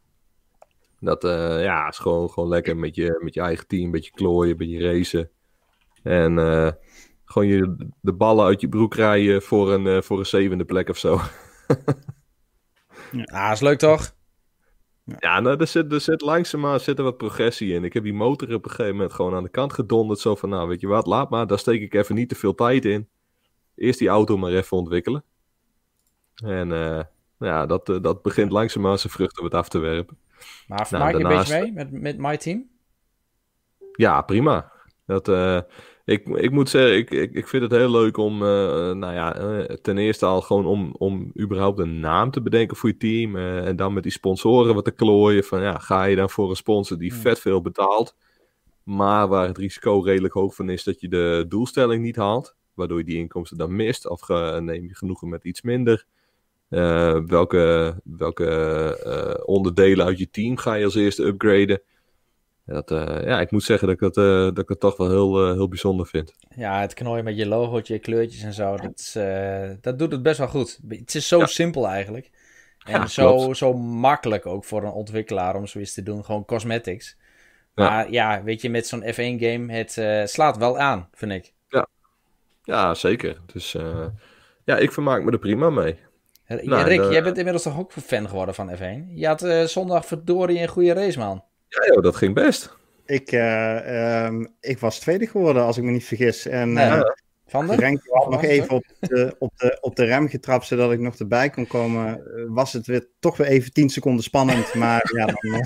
Dat uh, ja, is gewoon, gewoon lekker met je, met je eigen team, een beetje klooien, een beetje racen. En uh, gewoon je, de ballen uit je broek rijden voor een, uh, voor een zevende plek of zo. Ja, ah, is leuk toch? Ja, nou, er zit, er zit langzaamaan zit er wat progressie in. Ik heb die motor op een gegeven moment gewoon aan de kant gedonderd. Zo van, nou weet je wat, laat maar, daar steek ik even niet te veel tijd in. Eerst die auto maar even ontwikkelen. En uh, ja, dat, uh, dat begint langzaamaan zijn vruchten wat af te werpen. Maar vermaak nou, je daarnaast... een beetje mee met, met My Team? Ja, prima. Dat, uh, ik, ik moet zeggen, ik, ik, ik vind het heel leuk om, uh, nou ja, uh, ten eerste al gewoon om, om überhaupt een naam te bedenken voor je team. Uh, en dan met die sponsoren wat te klooien. Van ja, ga je dan voor een sponsor die vet veel betaalt. Maar waar het risico redelijk hoog van is dat je de doelstelling niet haalt. Waardoor je die inkomsten dan mist. Of uh, neem je genoegen met iets minder. Uh, welke welke uh, onderdelen uit je team ga je als eerste upgraden. Dat, uh, ja, ik moet zeggen dat ik dat, uh, dat, ik dat toch wel heel, uh, heel bijzonder vind. Ja, het knooien met je logootje, kleurtjes en zo. Dat, is, uh, dat doet het best wel goed. Het is zo ja. simpel eigenlijk. En ja, zo, zo makkelijk ook voor een ontwikkelaar om zoiets te doen. Gewoon cosmetics. Ja. Maar ja, weet je, met zo'n F één game, het uh, slaat wel aan, vind ik. Ja, ja zeker. Dus uh, ja, ik vermaak me er prima mee. Ja, nou, Rick, de... jij bent inmiddels toch ook fan geworden van F één? Je had uh, zondag verdorie een goede race, man. Ja, joh, dat ging best. Ik, uh, um, ik was tweede geworden, als ik me niet vergis. En uh, ja. Van de? Renk had nog even op de, op, de, op de rem getrapt, zodat ik nog erbij kon komen. Uh, was het weer, toch weer even tien seconden spannend. Maar ja, dan... Uh...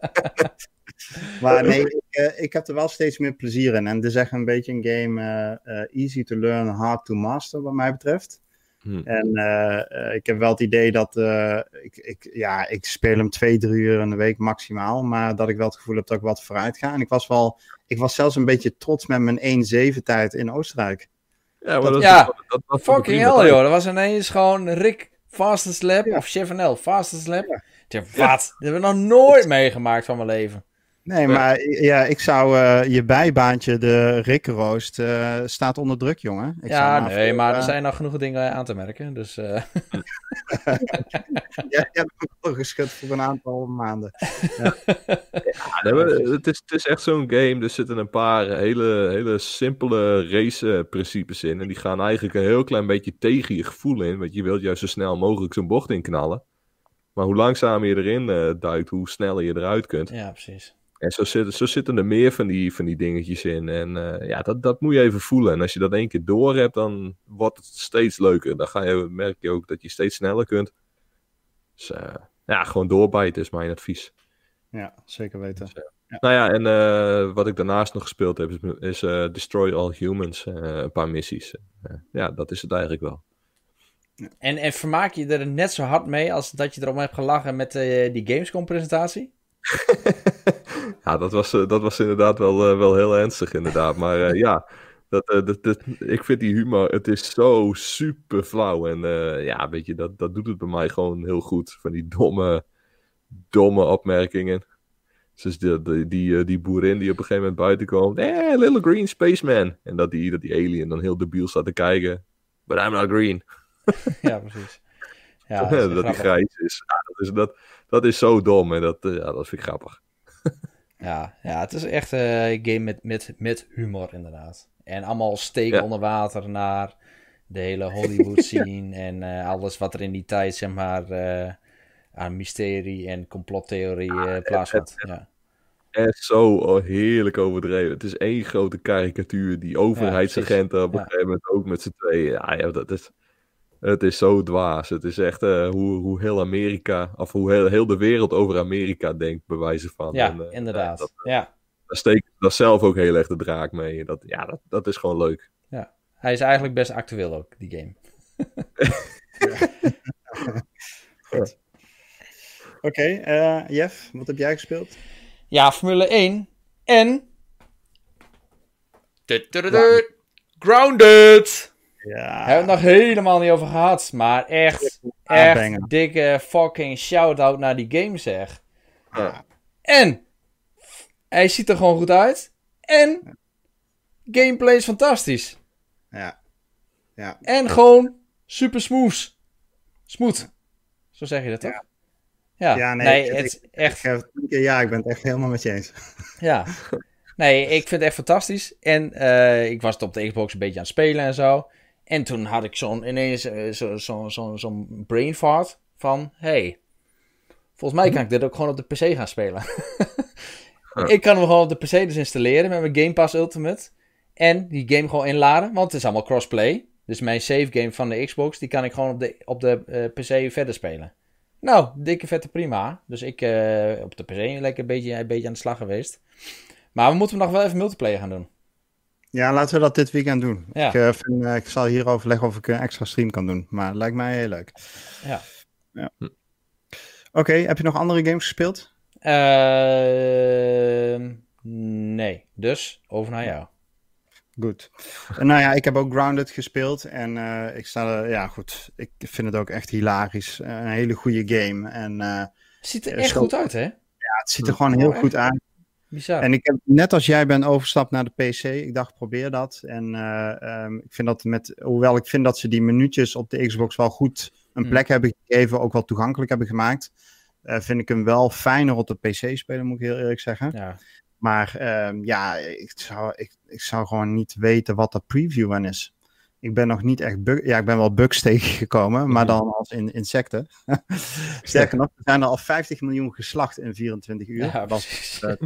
maar nee, ik, uh, ik heb er wel steeds meer plezier in. En het is echt een beetje een game uh, uh, easy to learn, hard to master, wat mij betreft. Hmm. En uh, uh, ik heb wel het idee dat uh, ik, ik, ja, ik speel hem twee, drie uur in de week maximaal, maar dat ik wel het gevoel heb dat ik wat vooruit ga. En ik was wel, ik was zelfs een beetje trots met mijn één zeven tijd in Oostenrijk. Ja, maar dat, dat, ja, dat, dat, dat fucking hell joh, dat was ineens gewoon Rick fastest lap ja. of Chevanel fastest lap. Ja. Tja, wat? Ja. Dat hebben we nog nooit meegemaakt van mijn leven. Nee, maar ja, ik zou uh, je bijbaantje, de Rickroost, uh, staat onder druk, jongen. Ik ja, nee, voor, maar uh... er zijn nog genoeg dingen aan te merken, dus... Uh... ja, je hebt ook al geschud voor een aantal maanden. Ja. Ja, het, is, het is echt zo'n game, er zitten een paar hele, hele simpele race-principes in. En die gaan eigenlijk een heel klein beetje tegen je gevoel in, want je wilt juist zo snel mogelijk zo'n bocht inknallen. Maar hoe langzamer je erin uh, duikt, hoe sneller je eruit kunt. Ja, precies. En zo zitten, zo zitten er meer van die, van die dingetjes in. En uh, ja, dat, dat moet je even voelen. En als je dat één keer door hebt, dan wordt het steeds leuker. Dan ga je, merk je ook dat je steeds sneller kunt. Dus uh, ja, gewoon doorbijten is mijn advies. Ja, zeker weten. Dus, ja. Ja. Nou ja, en uh, wat ik daarnaast nog gespeeld heb, is, is uh, Destroy All Humans. Uh, een paar missies. Uh, ja, dat is het eigenlijk wel. En, en vermaak je er net zo hard mee als dat je erom hebt gelachen met uh, die Gamescom-presentatie? Ja, dat was, uh, dat was inderdaad wel, uh, wel heel ernstig, inderdaad. Maar uh, ja, dat, uh, dat, dat, ik vind die humor, het is zo super flauw. En uh, ja, weet je, dat, dat doet het bij mij gewoon heel goed. Van die domme, domme opmerkingen. Dus die, die, die, die boerin die op een gegeven moment buiten komt. Eh, little green spaceman. En dat die, dat die alien dan heel debiel staat te kijken. But I'm not green. Ja, precies. Ja, dat, dat, dat die grijs is. Ja, dat is, dat, dat is zo dom en dat, uh, ja, dat vind ik grappig. ja, ja, het is echt een uh, game met, met, met humor inderdaad. En allemaal steken ja. onder water naar de hele Hollywood scene. en uh, alles wat er in die tijd, zeg maar, uh, aan mysterie en complottheorie uh, plaatsvond. Ja. En zo heerlijk overdreven. Het is één grote karikatuur. Die overheidsagenten ja, op een ja. gegeven moment ook met z'n tweeën. Ja, ja, dat is... Het is zo dwaas. Het is echt uh, hoe, hoe heel Amerika, of hoe heel, heel de wereld over Amerika denkt, bij wijze van. Ja, en, uh, inderdaad. Dat, uh, ja. Daar steekt daar zelf ook heel erg de draak mee. Dat, ja, dat, dat is gewoon leuk. Ja, hij is eigenlijk best actueel ook, die game. Goed. Oké, okay, uh, Jeff, wat heb jij gespeeld? Ja, Formule één en... Grounded! Ja. Hebben we het nog helemaal niet over gehad. Maar echt, echt dikke fucking shout-out naar die game, zeg. Ja. En hij ziet er gewoon goed uit. En gameplay is fantastisch. Ja. Ja. En gewoon super smooth. Smooth. Zo zeg je dat toch? Ja, ja. ja nee, nee ik, het is ik, echt... Ik, ja, ik ben het echt helemaal met je eens. Ja. Nee, ik vind het echt fantastisch. En uh, ik was het op de Xbox een beetje aan het spelen en zo. En toen had ik zo'n ineens uh, zo'n zo, zo, zo brain fart van... Hey, volgens mij kan ik dit ook gewoon op de P C gaan spelen. Ik kan hem gewoon op de P C dus installeren met mijn Game Pass Ultimate. En die game gewoon inladen, want het is allemaal crossplay. Dus mijn save game van de Xbox, die kan ik gewoon op de, op de uh, P C verder spelen. Nou, dikke vette prima. Dus ik uh, op de P C lekker een beetje, een beetje aan de slag geweest. Maar we moeten nog wel even multiplayer gaan doen. Ja, laten we dat dit weekend doen. Ja. Ik, uh, vind, uh, ik zal hier overleggen of ik een extra stream kan doen. Maar het lijkt mij heel leuk. Ja. ja. Oké, okay, heb je nog andere games gespeeld? Uh, nee, dus over naar jou. Goed. Nou ja, ik heb ook Grounded gespeeld. En uh, ik sta er, ja goed, ik vind het ook echt hilarisch. Uh, een hele goede game. En, uh, het ziet er echt zo, goed uit, hè? Ja, het ziet er gewoon heel goed uit. Bizar. En ik heb net als jij ben overgestapt naar de P C. Ik dacht, probeer dat. En uh, um, ik vind dat met, hoewel ik vind dat ze die minuutjes op de Xbox wel goed een plek mm. hebben gegeven, ook wel toegankelijk hebben gemaakt, uh, vind ik hem wel fijner op de P C spelen, moet ik heel eerlijk zeggen. Ja. Maar um, ja, ik zou, ik, ik zou gewoon niet weten wat de preview aan is. Ik ben nog niet echt bug... Ja, ik ben wel bugs tegengekomen, mm-hmm. maar dan als in insecten. Sterker nog, er zijn er al vijftig miljoen geslacht in vierentwintig uur. Ja, dat is uh,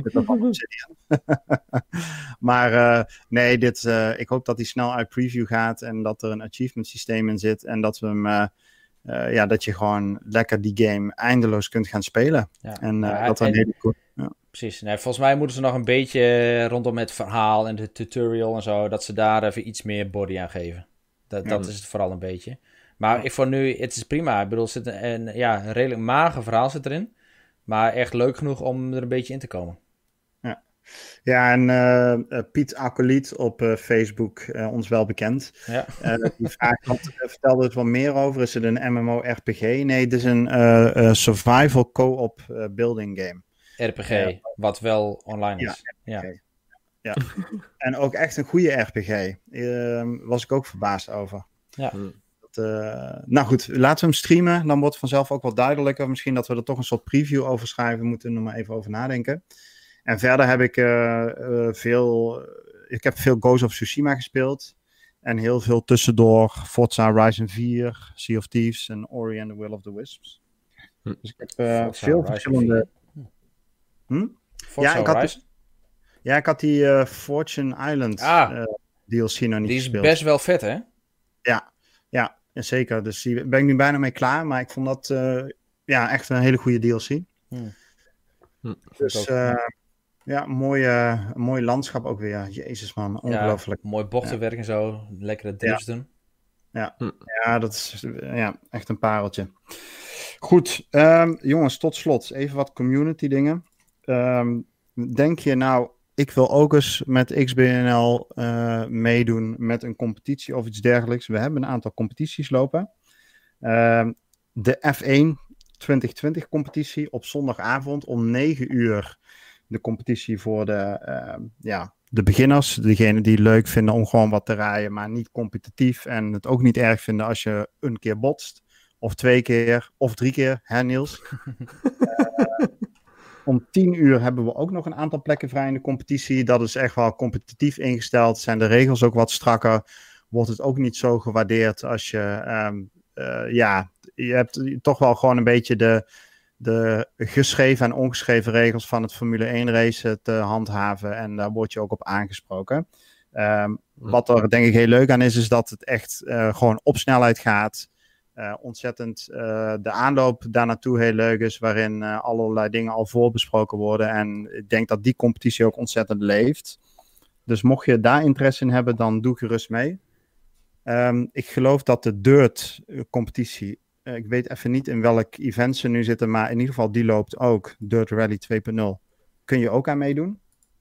Maar uh, nee, dit, uh, ik hoop dat hij snel uit preview gaat en dat er een achievement systeem in zit en dat we hem... Uh, uh, ja, dat je gewoon lekker die game eindeloos kunt gaan spelen. Ja. En uh, ja, dat is een hele cool... Ja. Precies. Nee, volgens mij moeten ze nog een beetje rondom het verhaal en de tutorial en zo, dat ze daar even iets meer body aan geven. Dat, ja. dat is het vooral een beetje. Maar ja. ik voor nu, het is prima. Ik bedoel, er zit een, een, ja, een redelijk mager verhaal zit erin. Maar echt leuk genoeg om er een beetje in te komen. Ja, ja en uh, Piet Acolyt op uh, Facebook, uh, ons wel bekend. Ja. Uh, die vraagt, wat, uh, vertelde het wat meer over. Is het een MMORPG? Nee, het is een uh, uh, survival co-op uh, building game. R P G, uh, wat wel online is. Ja, ja. ja. En ook echt een goede R P G. Uh, was ik ook verbaasd over. Ja. Dat, uh, nou goed, laten we hem streamen. Dan wordt het vanzelf ook wat duidelijker. Misschien dat we er toch een soort preview over schrijven. Moeten we er maar even over nadenken. En verder heb ik uh, uh, veel... Ik heb veel Ghost of Tsushima gespeeld. En heel veel tussendoor Forza Horizon vier, Sea of Thieves en Ori and the Will of the Wisps. Hm. Dus ik heb uh, veel Horizon verschillende... Hm? Ja, ik had, ja, ik had die uh, Fortune Island ah, uh, D L C nog niet die is gespeeld. Best wel vet, hè? Ja, ja, zeker. Dus die ben ik nu bijna mee klaar. Maar ik vond dat uh, ja, echt een hele goede D L C. Hmm. Hm. Dus uh, ja, mooi, uh, mooi landschap ook weer. Jezus man, ongelooflijk. Ja, mooi bochtenwerk ja. en zo. Lekkere drifts ja. doen. Ja. Hm. ja, dat is ja, echt een pareltje. Goed, um, jongens, tot slot. Even wat community dingen. Um, denk je nou, ik wil ook eens met X B N L uh, meedoen met een competitie of iets dergelijks. We hebben een aantal competities lopen. Uh, de F één twintig twintig competitie op zondagavond om negen uur. De competitie voor de, uh, ja, de beginners. Degene die het leuk vinden om gewoon wat te rijden, maar niet competitief. En het ook niet erg vinden als je een keer botst. Of twee keer, of drie keer, hè Niels? uh, Om tien uur hebben we ook nog een aantal plekken vrij in de competitie. Dat is echt wel competitief ingesteld. Zijn de regels ook wat strakker. Wordt het ook niet zo gewaardeerd als je... Um, uh, ja, je hebt toch wel gewoon een beetje de, de geschreven en ongeschreven regels van het Formule één race te handhaven. En daar word je ook op aangesproken. Um, wat er denk ik heel leuk aan is, is dat het echt uh, gewoon op snelheid gaat. Uh, ontzettend uh, de aanloop daar naartoe heel leuk is, waarin uh, allerlei dingen al voorbesproken worden. En ik denk dat die competitie ook ontzettend leeft. Dus mocht je daar interesse in hebben, dan doe gerust mee. Um, ik geloof dat de Dirt competitie, uh, ik weet even niet in welk event ze nu zitten, maar in ieder geval die loopt ook. Dirt Rally twee punt nul. Kun je ook aan meedoen.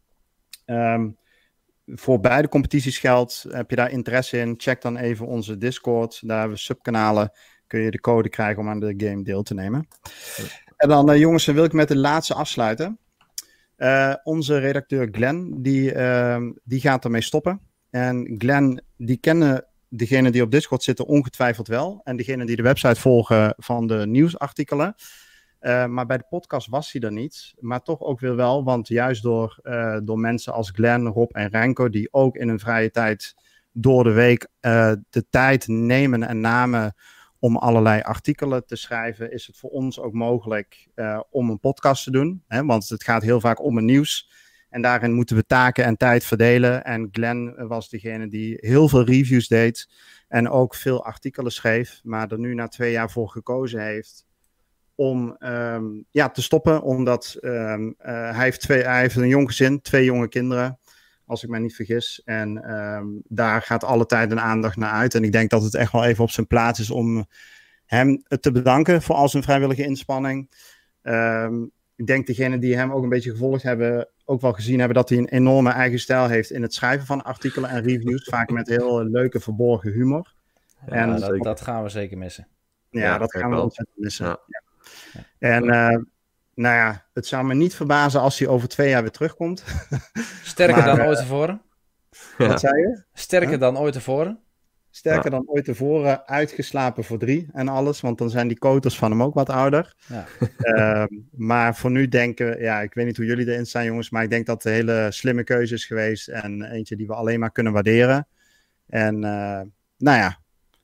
Um, Voor beide competities geldt, heb je daar interesse in, check dan even onze Discord. Daar hebben we subkanalen, kun je de code krijgen om aan de game deel te nemen. Ja. En dan uh, jongens, dan wil ik met de laatste afsluiten. Uh, onze redacteur Glenn, die, uh, die gaat ermee stoppen. En Glenn, die kennen degenen die op Discord zitten ongetwijfeld wel. En degenen die de website volgen van de nieuwsartikelen. Uh, maar bij de podcast was hij er niet. Maar toch ook weer wel, want juist door, uh, door mensen als Glenn, Rob en Renko, die ook in hun vrije tijd door de week uh, de tijd nemen en namen om allerlei artikelen te schrijven, is het voor ons ook mogelijk uh, om een podcast te doen. Hè? Want het gaat heel vaak om het nieuws. En daarin moeten we taken en tijd verdelen. En Glenn was degene die heel veel reviews deed en ook veel artikelen schreef, maar er nu na twee jaar voor gekozen heeft om um, ja, te stoppen, omdat um, uh, hij, heeft twee, hij heeft een jong gezin, twee jonge kinderen, als ik mij niet vergis. En um, daar gaat alle tijd en aandacht naar uit. En ik denk dat het echt wel even op zijn plaats is om hem te bedanken voor al zijn vrijwillige inspanning. Um, ik denk degenen die hem ook een beetje gevolgd hebben, ook wel gezien hebben dat hij een enorme eigen stijl heeft in het schrijven van artikelen en reviews, vaak met heel leuke verborgen humor. Ja, en dat, dat gaan we zeker missen. Ja, ja dat gaan we wel. ontzettend missen. Ja. Ja. En uh, nou ja, het zou me niet verbazen als hij over twee jaar weer terugkomt. Sterker maar, dan uh, ooit tevoren. Wat ja. zei je? Sterker huh? dan ooit tevoren. Sterker ja. dan ooit tevoren, uitgeslapen voor drie en alles. Want dan zijn die koters van hem ook wat ouder. Ja. Uh, maar voor nu denken, ja, ik weet niet hoe jullie erin staan jongens. Maar ik denk dat het een hele slimme keuze is geweest. En eentje die we alleen maar kunnen waarderen. En uh, nou ja.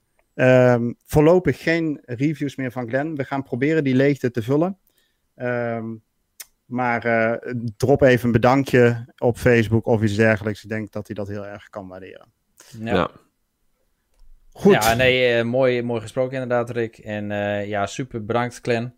Um, voorlopig geen reviews meer van Glenn. We gaan proberen die leegte te vullen. Um, maar uh, drop even een bedankje op Facebook of iets dergelijks. Ik denk dat hij dat heel erg kan waarderen. Ja. Ja. Goed. Ja, nee, uh, mooi, mooi gesproken inderdaad, Rick. En uh, ja, super bedankt, Glenn.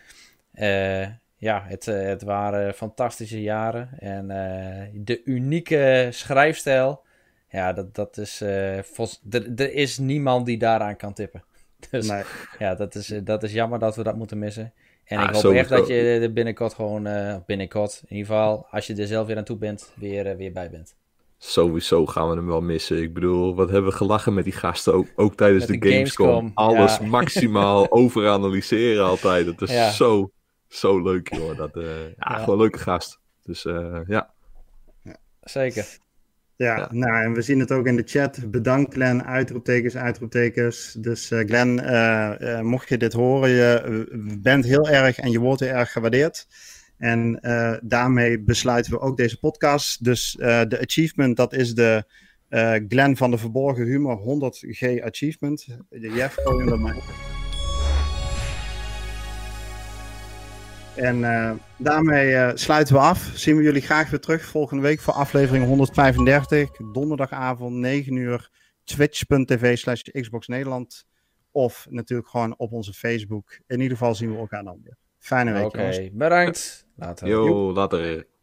Uh, ja, het, uh, het waren fantastische jaren. En uh, de unieke schrijfstijl. Ja, dat, dat is... Uh, volgens, er, er is niemand die daaraan kan tippen. Dus Nee. ja, dat is, dat is jammer dat we dat moeten missen. En Ah, ik hoop sowieso. echt dat je er binnenkort gewoon... Uh, binnenkort, in ieder geval, als je er zelf weer aan toe bent, weer, uh, weer bij bent. Sowieso gaan we hem wel missen. Ik bedoel, wat hebben we gelachen met die gasten, ook, ook tijdens Met de, de Gamescom. Gamescom, Alles ja. maximaal overanalyseren altijd. Het is Ja. zo, zo leuk, joh. Dat, uh, ja, Ja. gewoon een leuke gast. Dus uh, ja. Zeker. Ja, Ja. nou en we zien het ook in de chat. Bedankt Glenn, uitroeptekens, uitroeptekens. Dus uh, Glenn, uh, uh, mocht je dit horen, je uh, bent heel erg en je wordt heel erg gewaardeerd. En uh, daarmee besluiten we ook deze podcast. Dus uh, de achievement, dat is de uh, Glenn van de Verborgen Humor honderd G achievement. Jeff, gooi hem er maar. En uh, daarmee uh, sluiten we af. Zien we jullie graag weer terug volgende week voor aflevering honderdvijfendertig. Donderdagavond negen uur. Twitch.tv slash Xbox Nederland. Of natuurlijk gewoon op onze Facebook. In ieder geval zien we elkaar dan weer. Fijne week, Oké, jongens. bedankt. Later. Yo, later.